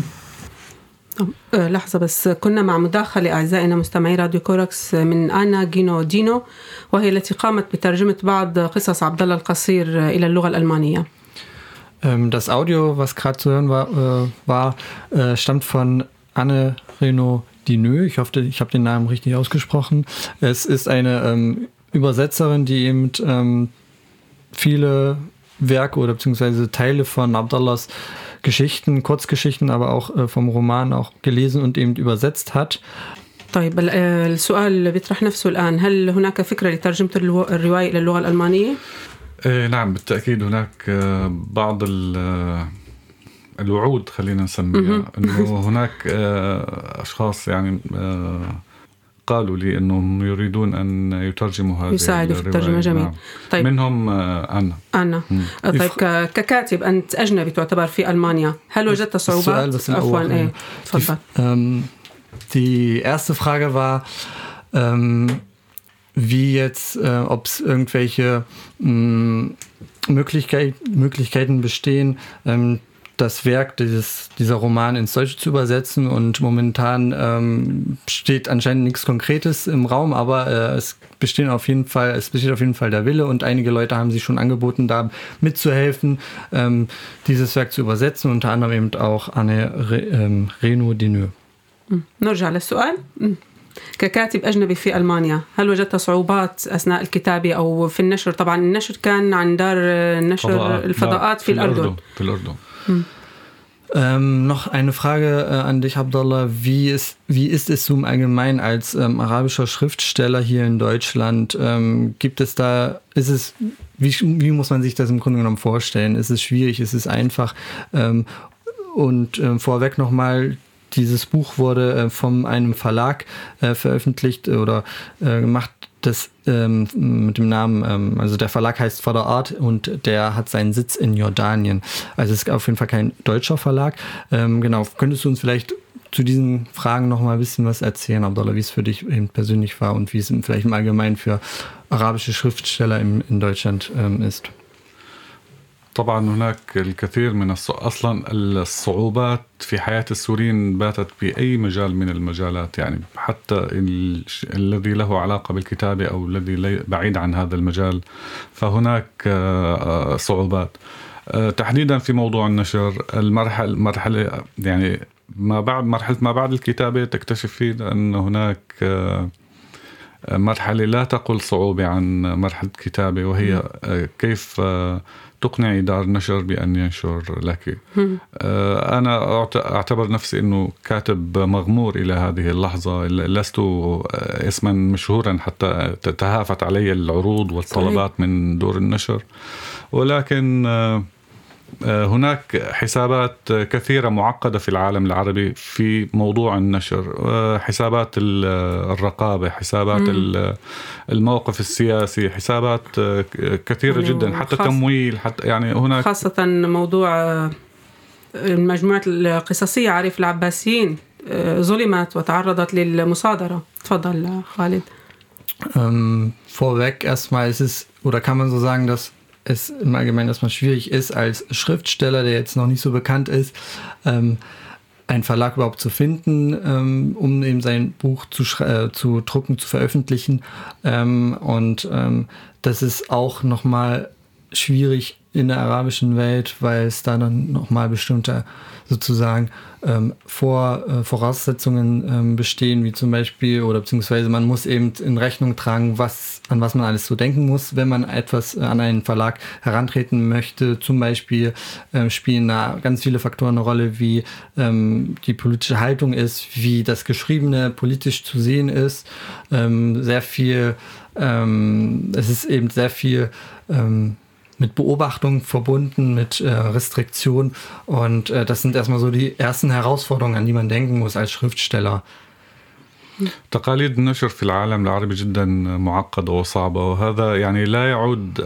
[SPEAKER 6] لحظة بس، كنا مع مداخلة أعزائنا مستمعي راديو كوراكس من آنا جينو دينو، وهي التي قامت بترجمة بعض قصص عبد الله القصير إلى اللغة الألمانية.
[SPEAKER 7] Das Audio, was gerade zu hören war, äh, war äh, stammt von Anne Renaud-Dineux. Ich hoffe, ich habe den Namen richtig ausgesprochen. Es ist eine ähm, Übersetzerin, die eben ähm, viele Werke oder beziehungsweise Teile von Abdallahs Geschichten, Kurzgeschichten, aber auch äh, vom Roman auch gelesen und eben übersetzt hat.
[SPEAKER 6] طيب السؤال بيطرح نفسه الآن، هل هناك فكرة لترجمة الرواية إلى اللغة الألمانية؟
[SPEAKER 9] نعم بالتأكيد هناك بعض الوعود خلينا نسميها، أنه هناك أشخاص يعني قالوا لي أنهم يريدون أن يترجموا هذه
[SPEAKER 6] يساعدوا في الترجمة. جميل.
[SPEAKER 9] نعم.
[SPEAKER 6] طيب.
[SPEAKER 9] منهم أنا
[SPEAKER 6] أنا طيب ك- ككاتب أنت أجنبي تعتبر في ألمانيا، هل وجدت صعوبات؟ عفوا إيه تفضل.
[SPEAKER 7] Ähm, die erste Frage war, ähm, wie jetzt, äh, ob es irgendwelche mh, Möglichkeit, Möglichkeiten bestehen, ähm, das Werk, dieses, dieser Roman ins Deutsche zu übersetzen, und momentan ähm, steht anscheinend nichts Konkretes im Raum, aber äh, es bestehen auf jeden Fall, es besteht auf jeden Fall der Wille, und einige Leute haben sich schon angeboten, da mitzuhelfen, ähm, dieses Werk zu übersetzen, unter anderem eben auch Anne Re, ähm, Reynaud Deneux.
[SPEAKER 6] نرجع للسؤال. ككاتب أجنبي في ألمانيا، هل وجدت صعوبات أثناء الكتابة أو في النشر؟ طبعا النشر كان عن دار النشر
[SPEAKER 9] فضاء.
[SPEAKER 6] الفضاءات في, في الأردن.
[SPEAKER 9] في الأردن.
[SPEAKER 7] Ähm, noch eine Frage äh, an dich, Abdallah. Wie ist, wie ist es so im Allgemeinen als ähm, arabischer Schriftsteller hier in Deutschland? Ähm, gibt es da, ist es, wie, wie muss man sich das im Grunde genommen vorstellen? Ist es schwierig? Ist es einfach? Ähm, und äh, vorweg nochmal, dieses Buch wurde äh, von einem Verlag äh, veröffentlicht oder äh, gemacht, das ähm, mit dem Namen, ähm, also der Verlag heißt Fada'at und der hat seinen Sitz in Jordanien. Also es ist auf jeden Fall kein deutscher Verlag. Ähm, genau, könntest du uns vielleicht zu diesen Fragen noch mal ein bisschen was erzählen, Abdallah, wie es für dich eben persönlich war und wie es vielleicht im Allgemeinen für arabische Schriftsteller in, in Deutschland ähm, ist?
[SPEAKER 9] طبعا هناك الكثير من الص... أصلا الصعوبات في حياة السوريين باتت بأي مجال من المجالات، يعني حتى ال... الذي له علاقة بالكتابة أو الذي لي... بعيد عن هذا المجال فهناك صعوبات تحديدا في موضوع النشر. المرحلة مرحلة يعني ما بعد مرحلة ما بعد الكتابة تكتشف فيه أن هناك مرحلة لا تقل صعوبة عن مرحلة الكتابة، وهي كيف تقنعي دار نشر بأن ينشر لك. أنا أعتبر نفسي أنه كاتب مغمور إلى هذه اللحظة، لست اسما مشهورا حتى تتهافت علي العروض والطلبات من دور النشر، ولكن هناك حسابات كثيرة معقدة في العالم العربي في موضوع النشر، حسابات الرقابة، حسابات الموقف السياسي، حسابات كثيرة يعني جدا، حتى تمويل، حتى يعني هناك
[SPEAKER 6] خاصة موضوع المجموعة القصصية عارف العباسيين ظلمت وتعرضت للمصادرة. تفضل خالد.
[SPEAKER 7] Ähm, vorweg erstmal ist es, oder kann man so sagen, dass es im Allgemeinen erstmal schwierig ist, als Schriftsteller, der jetzt noch nicht so bekannt ist, ähm, einen Verlag überhaupt zu finden, ähm, um eben sein Buch zu, äh, zu drucken, zu veröffentlichen. Ähm, und ähm, das ist auch nochmal schwierig in der arabischen Welt, weil es da dann nochmal bestimmte sozusagen ähm, Vor, äh, Voraussetzungen ähm, bestehen, wie zum Beispiel, oder beziehungsweise man muss eben in Rechnung tragen, was, an was man alles so denken muss, wenn man etwas äh, an einen Verlag herantreten möchte. Zum Beispiel äh, spielen da ganz viele Faktoren eine Rolle, wie ähm, die politische Haltung ist, wie das Geschriebene politisch zu sehen ist. Ähm, sehr viel, ähm, es ist eben sehr viel ähm, mit Beobachtung verbunden, mit äh, Restriktion, und äh, das sind erstmal so die ersten Herausforderungen, an die man denken muss als Schriftsteller.
[SPEAKER 9] تقاليد النشر في العالم العربي جدا معقدة وصعبة، وهذا يعني لا يعود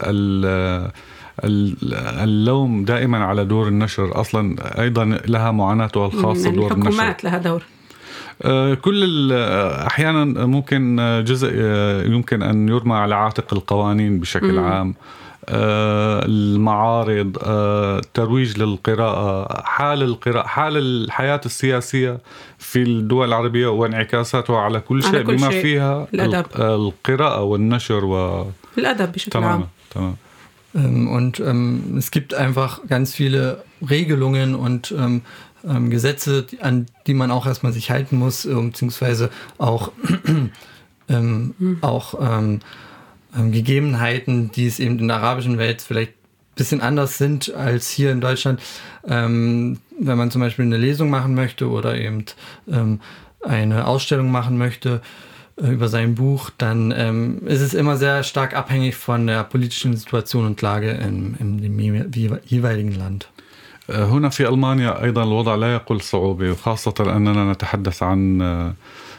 [SPEAKER 9] اللوم دائما على دور النشر، أصلا أيضا لها معاناتها الخاصة. دور النشر
[SPEAKER 6] الحكومات لها دور.
[SPEAKER 9] كل أحيانا ممكن جزء يمكن أن يرمى على عاتق القوانين بشكل م. عام، المعارض، ترويج للقراءة، حال القراءة، حال الحياة السياسية في الدول العربية وانعكاساتها على كل شيء، على كل بما شيء. فيها الأدب. القراءة والنشر
[SPEAKER 6] والأدب بشكل عام.
[SPEAKER 9] تمام.
[SPEAKER 7] Und ähm, es gibt einfach ganz viele Regelungen und ähm, ähm, Gesetze, an die man auch erstmal sich halten muss, ähm, beziehungsweise auch, ähm, hm. auch ähm, Gegebenheiten, die es eben in der arabischen Welt vielleicht ein bisschen anders sind als hier in Deutschland. Ähm, wenn man zum Beispiel eine Lesung machen möchte oder eben ähm, eine Ausstellung machen möchte äh, über sein Buch, dann ähm, ist es immer sehr stark abhängig von der politischen Situation und Lage in, in dem jeweiligen Land.
[SPEAKER 9] هنا في ألمانيا أيضا الوضع لا يقل صعوبة، وخاصة أننا نتحدث عن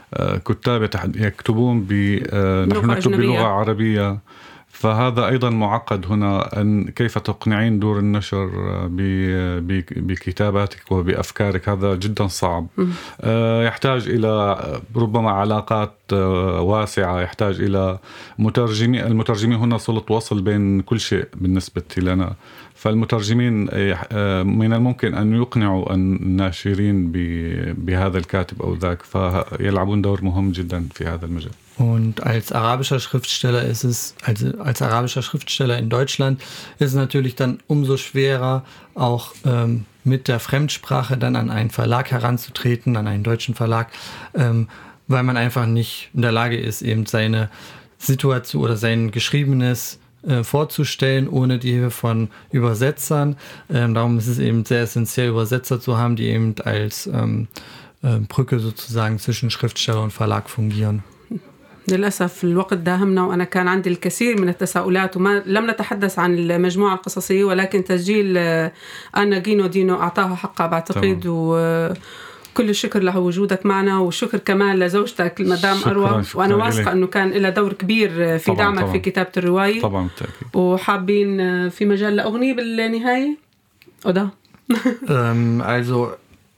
[SPEAKER 9] كتاب يكتبون نحن نكتب بلغة عربية، فهذا أيضا معقد هنا، أن كيف تقنعين دور النشر بكتاباتك وبأفكارك، هذا جدا صعب. يحتاج إلى ربما علاقات واسعة، يحتاج إلى مترجمين. المترجمين هنا صلة وصل بين كل شيء بالنسبة لنا، فالمترجمين من الممكن أن يقنعوا الناشرين بهذا الكاتب أو ذاك، فيلعبون دور مهم جدا في هذا المجال.
[SPEAKER 7] Und als arabischer Schriftsteller ist es, als, als arabischer Schriftsteller in Deutschland ist es natürlich dann umso schwerer, auch ähm, mit der Fremdsprache dann an einen Verlag heranzutreten, an einen deutschen Verlag, ähm, weil man einfach nicht in der Lage ist, eben seine Situation oder sein Geschriebenes äh, vorzustellen, ohne die Hilfe von Übersetzern. Ähm, darum ist es eben sehr essentiell, Übersetzer zu haben, die eben als ähm, äh, Brücke sozusagen zwischen Schriftsteller und Verlag fungieren.
[SPEAKER 6] للأسف الوقت داهمنا، وأنا كان عندي الكثير من التساؤلات، وما لم نتحدث عن المجموعة القصصية، ولكن تسجيل أنا جينو دينو أعطاها حقها بعتقد، وكل الشكر لوجودك معنا، وشكر كمان لزوجتك المدام أروى، وأنا واثقة أنه كان لها دور كبير في طبعاً دعمك طبعاً في كتابة الرواية
[SPEAKER 9] طبعا بالتأكيد.
[SPEAKER 6] وحابين في مجال لأغنية بالنهاية oder
[SPEAKER 7] ähm, also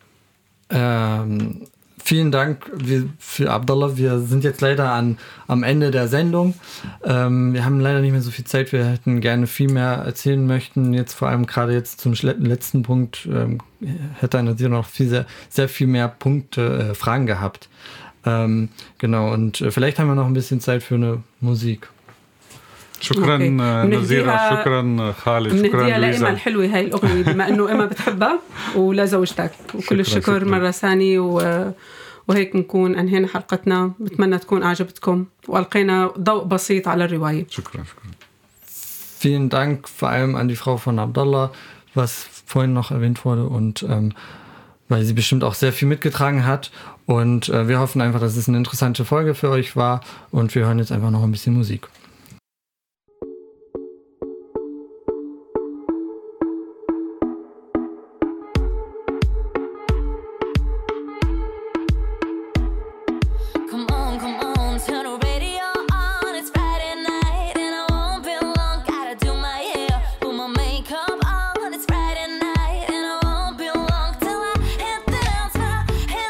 [SPEAKER 7] ähm vielen Dank für Abdallah. Wir sind jetzt leider an, am Ende der Sendung. Ähm, wir haben leider nicht mehr so viel Zeit. Wir hätten gerne viel mehr erzählen möchten. Jetzt vor allem gerade jetzt zum letzten Punkt ähm, hätte einer dir noch viel, sehr, sehr viel mehr Punkte, äh, Fragen gehabt. Ähm, genau, und äh, vielleicht haben wir noch ein bisschen Zeit für eine Musik.
[SPEAKER 9] شكرا نزيرة، شكرا خالد، شكرا
[SPEAKER 6] لويزا. لإما الحلوة هاي الأغنية بما أنه إما بتحبها ولزوجتك، وكل الشكر شكرا. مرة ثانية و... وهيك نكون أنهينا حلقتنا. بتمنى تكون أعجبتكم وألقينا ضوء بسيط على الرواية.
[SPEAKER 9] شكرا شكرا.
[SPEAKER 7] Vielen Dank vor allem an die Frau von Abdallah, was vorhin noch erwähnt wurde, und ähm, weil sie bestimmt auch sehr viel mitgetragen hat, und äh, wir hoffen einfach, dass es eine interessante Folge für euch war, und wir hören jetzt einfach noch ein bisschen Musik.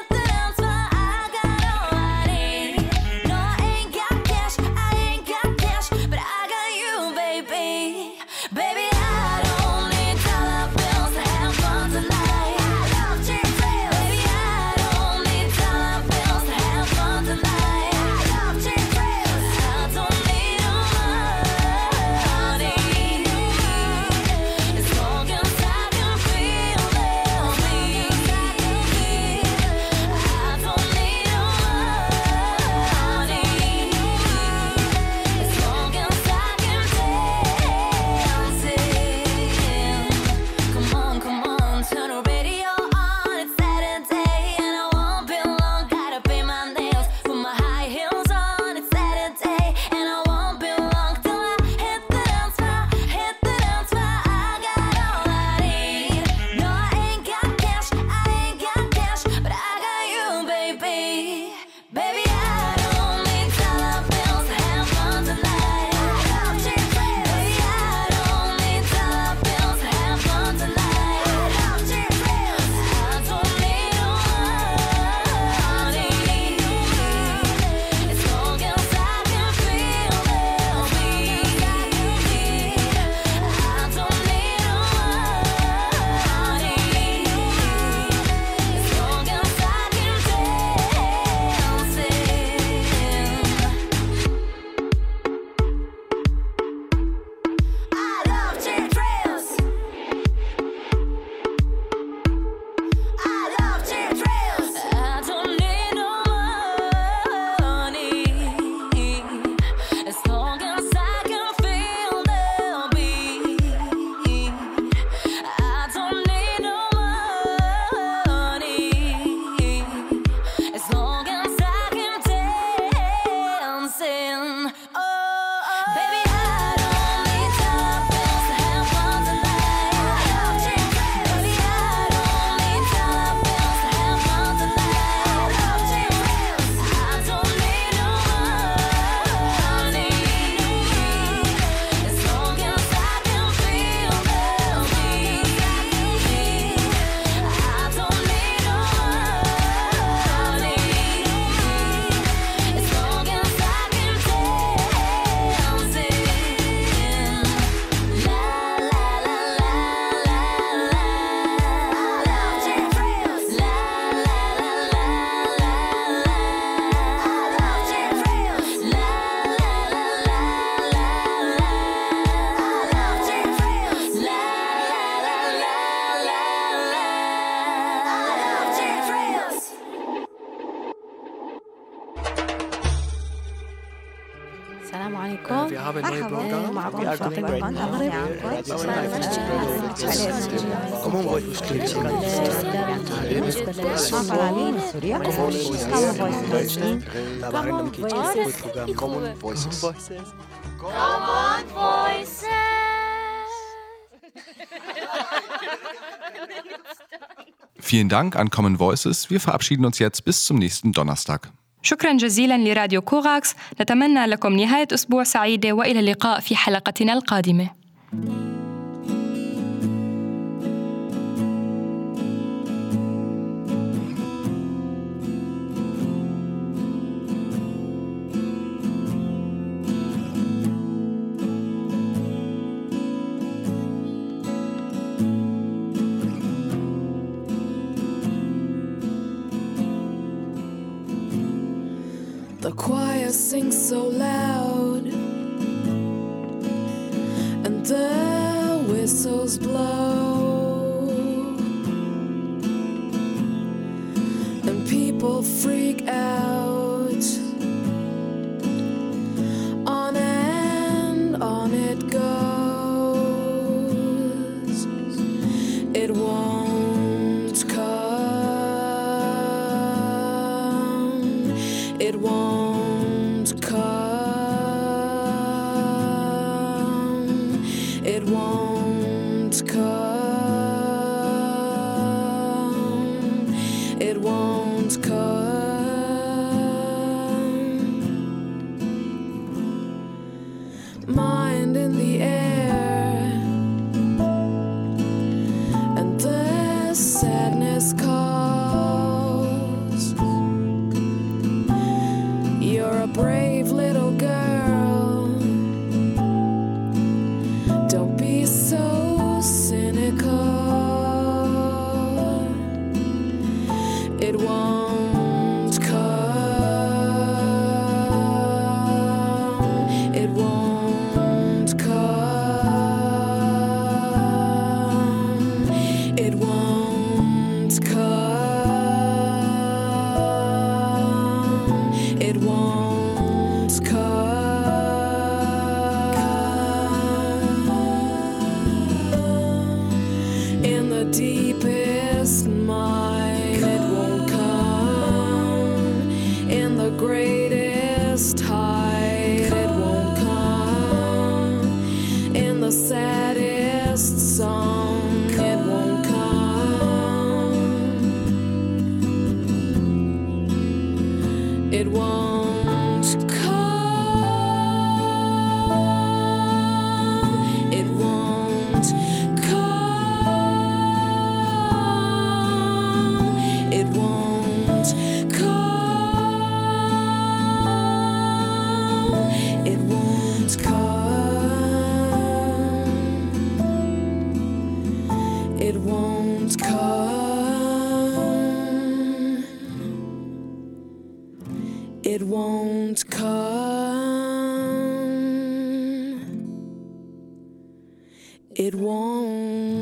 [SPEAKER 8] Got
[SPEAKER 5] السلام عليكم.
[SPEAKER 12] Wir haben neue Programme.
[SPEAKER 5] معكم
[SPEAKER 12] We are
[SPEAKER 5] فاطمة
[SPEAKER 12] getting ready.
[SPEAKER 5] المغرب.
[SPEAKER 12] Comment voice Common Voices.
[SPEAKER 8] Common Voices.
[SPEAKER 1] Vielen Dank an Common Voices. Wir verabschieden uns jetzt bis zum nächsten Donnerstag.
[SPEAKER 4] شكرا جزيلا لراديو كوغاكس، نتمنى لكم نهاية أسبوع سعيدة وإلى اللقاء في حلقتنا القادمة.
[SPEAKER 13] The choir sings so loud and the whistles blow and people freak out. On and on it goes. It won't come. It won't come. It won't come. It won't come. Mind in the air, and the sadness calls. You're a brave little girl. Don't be so cynical. It won't come. It won't come. It won't come. It won't come. In the deepest mine, it won't come. In the greatest height, it won't come. In the saddest song, it won't come. It won't come. It won't come. It won't come. It won't come. It won't come. It won't come. It won't.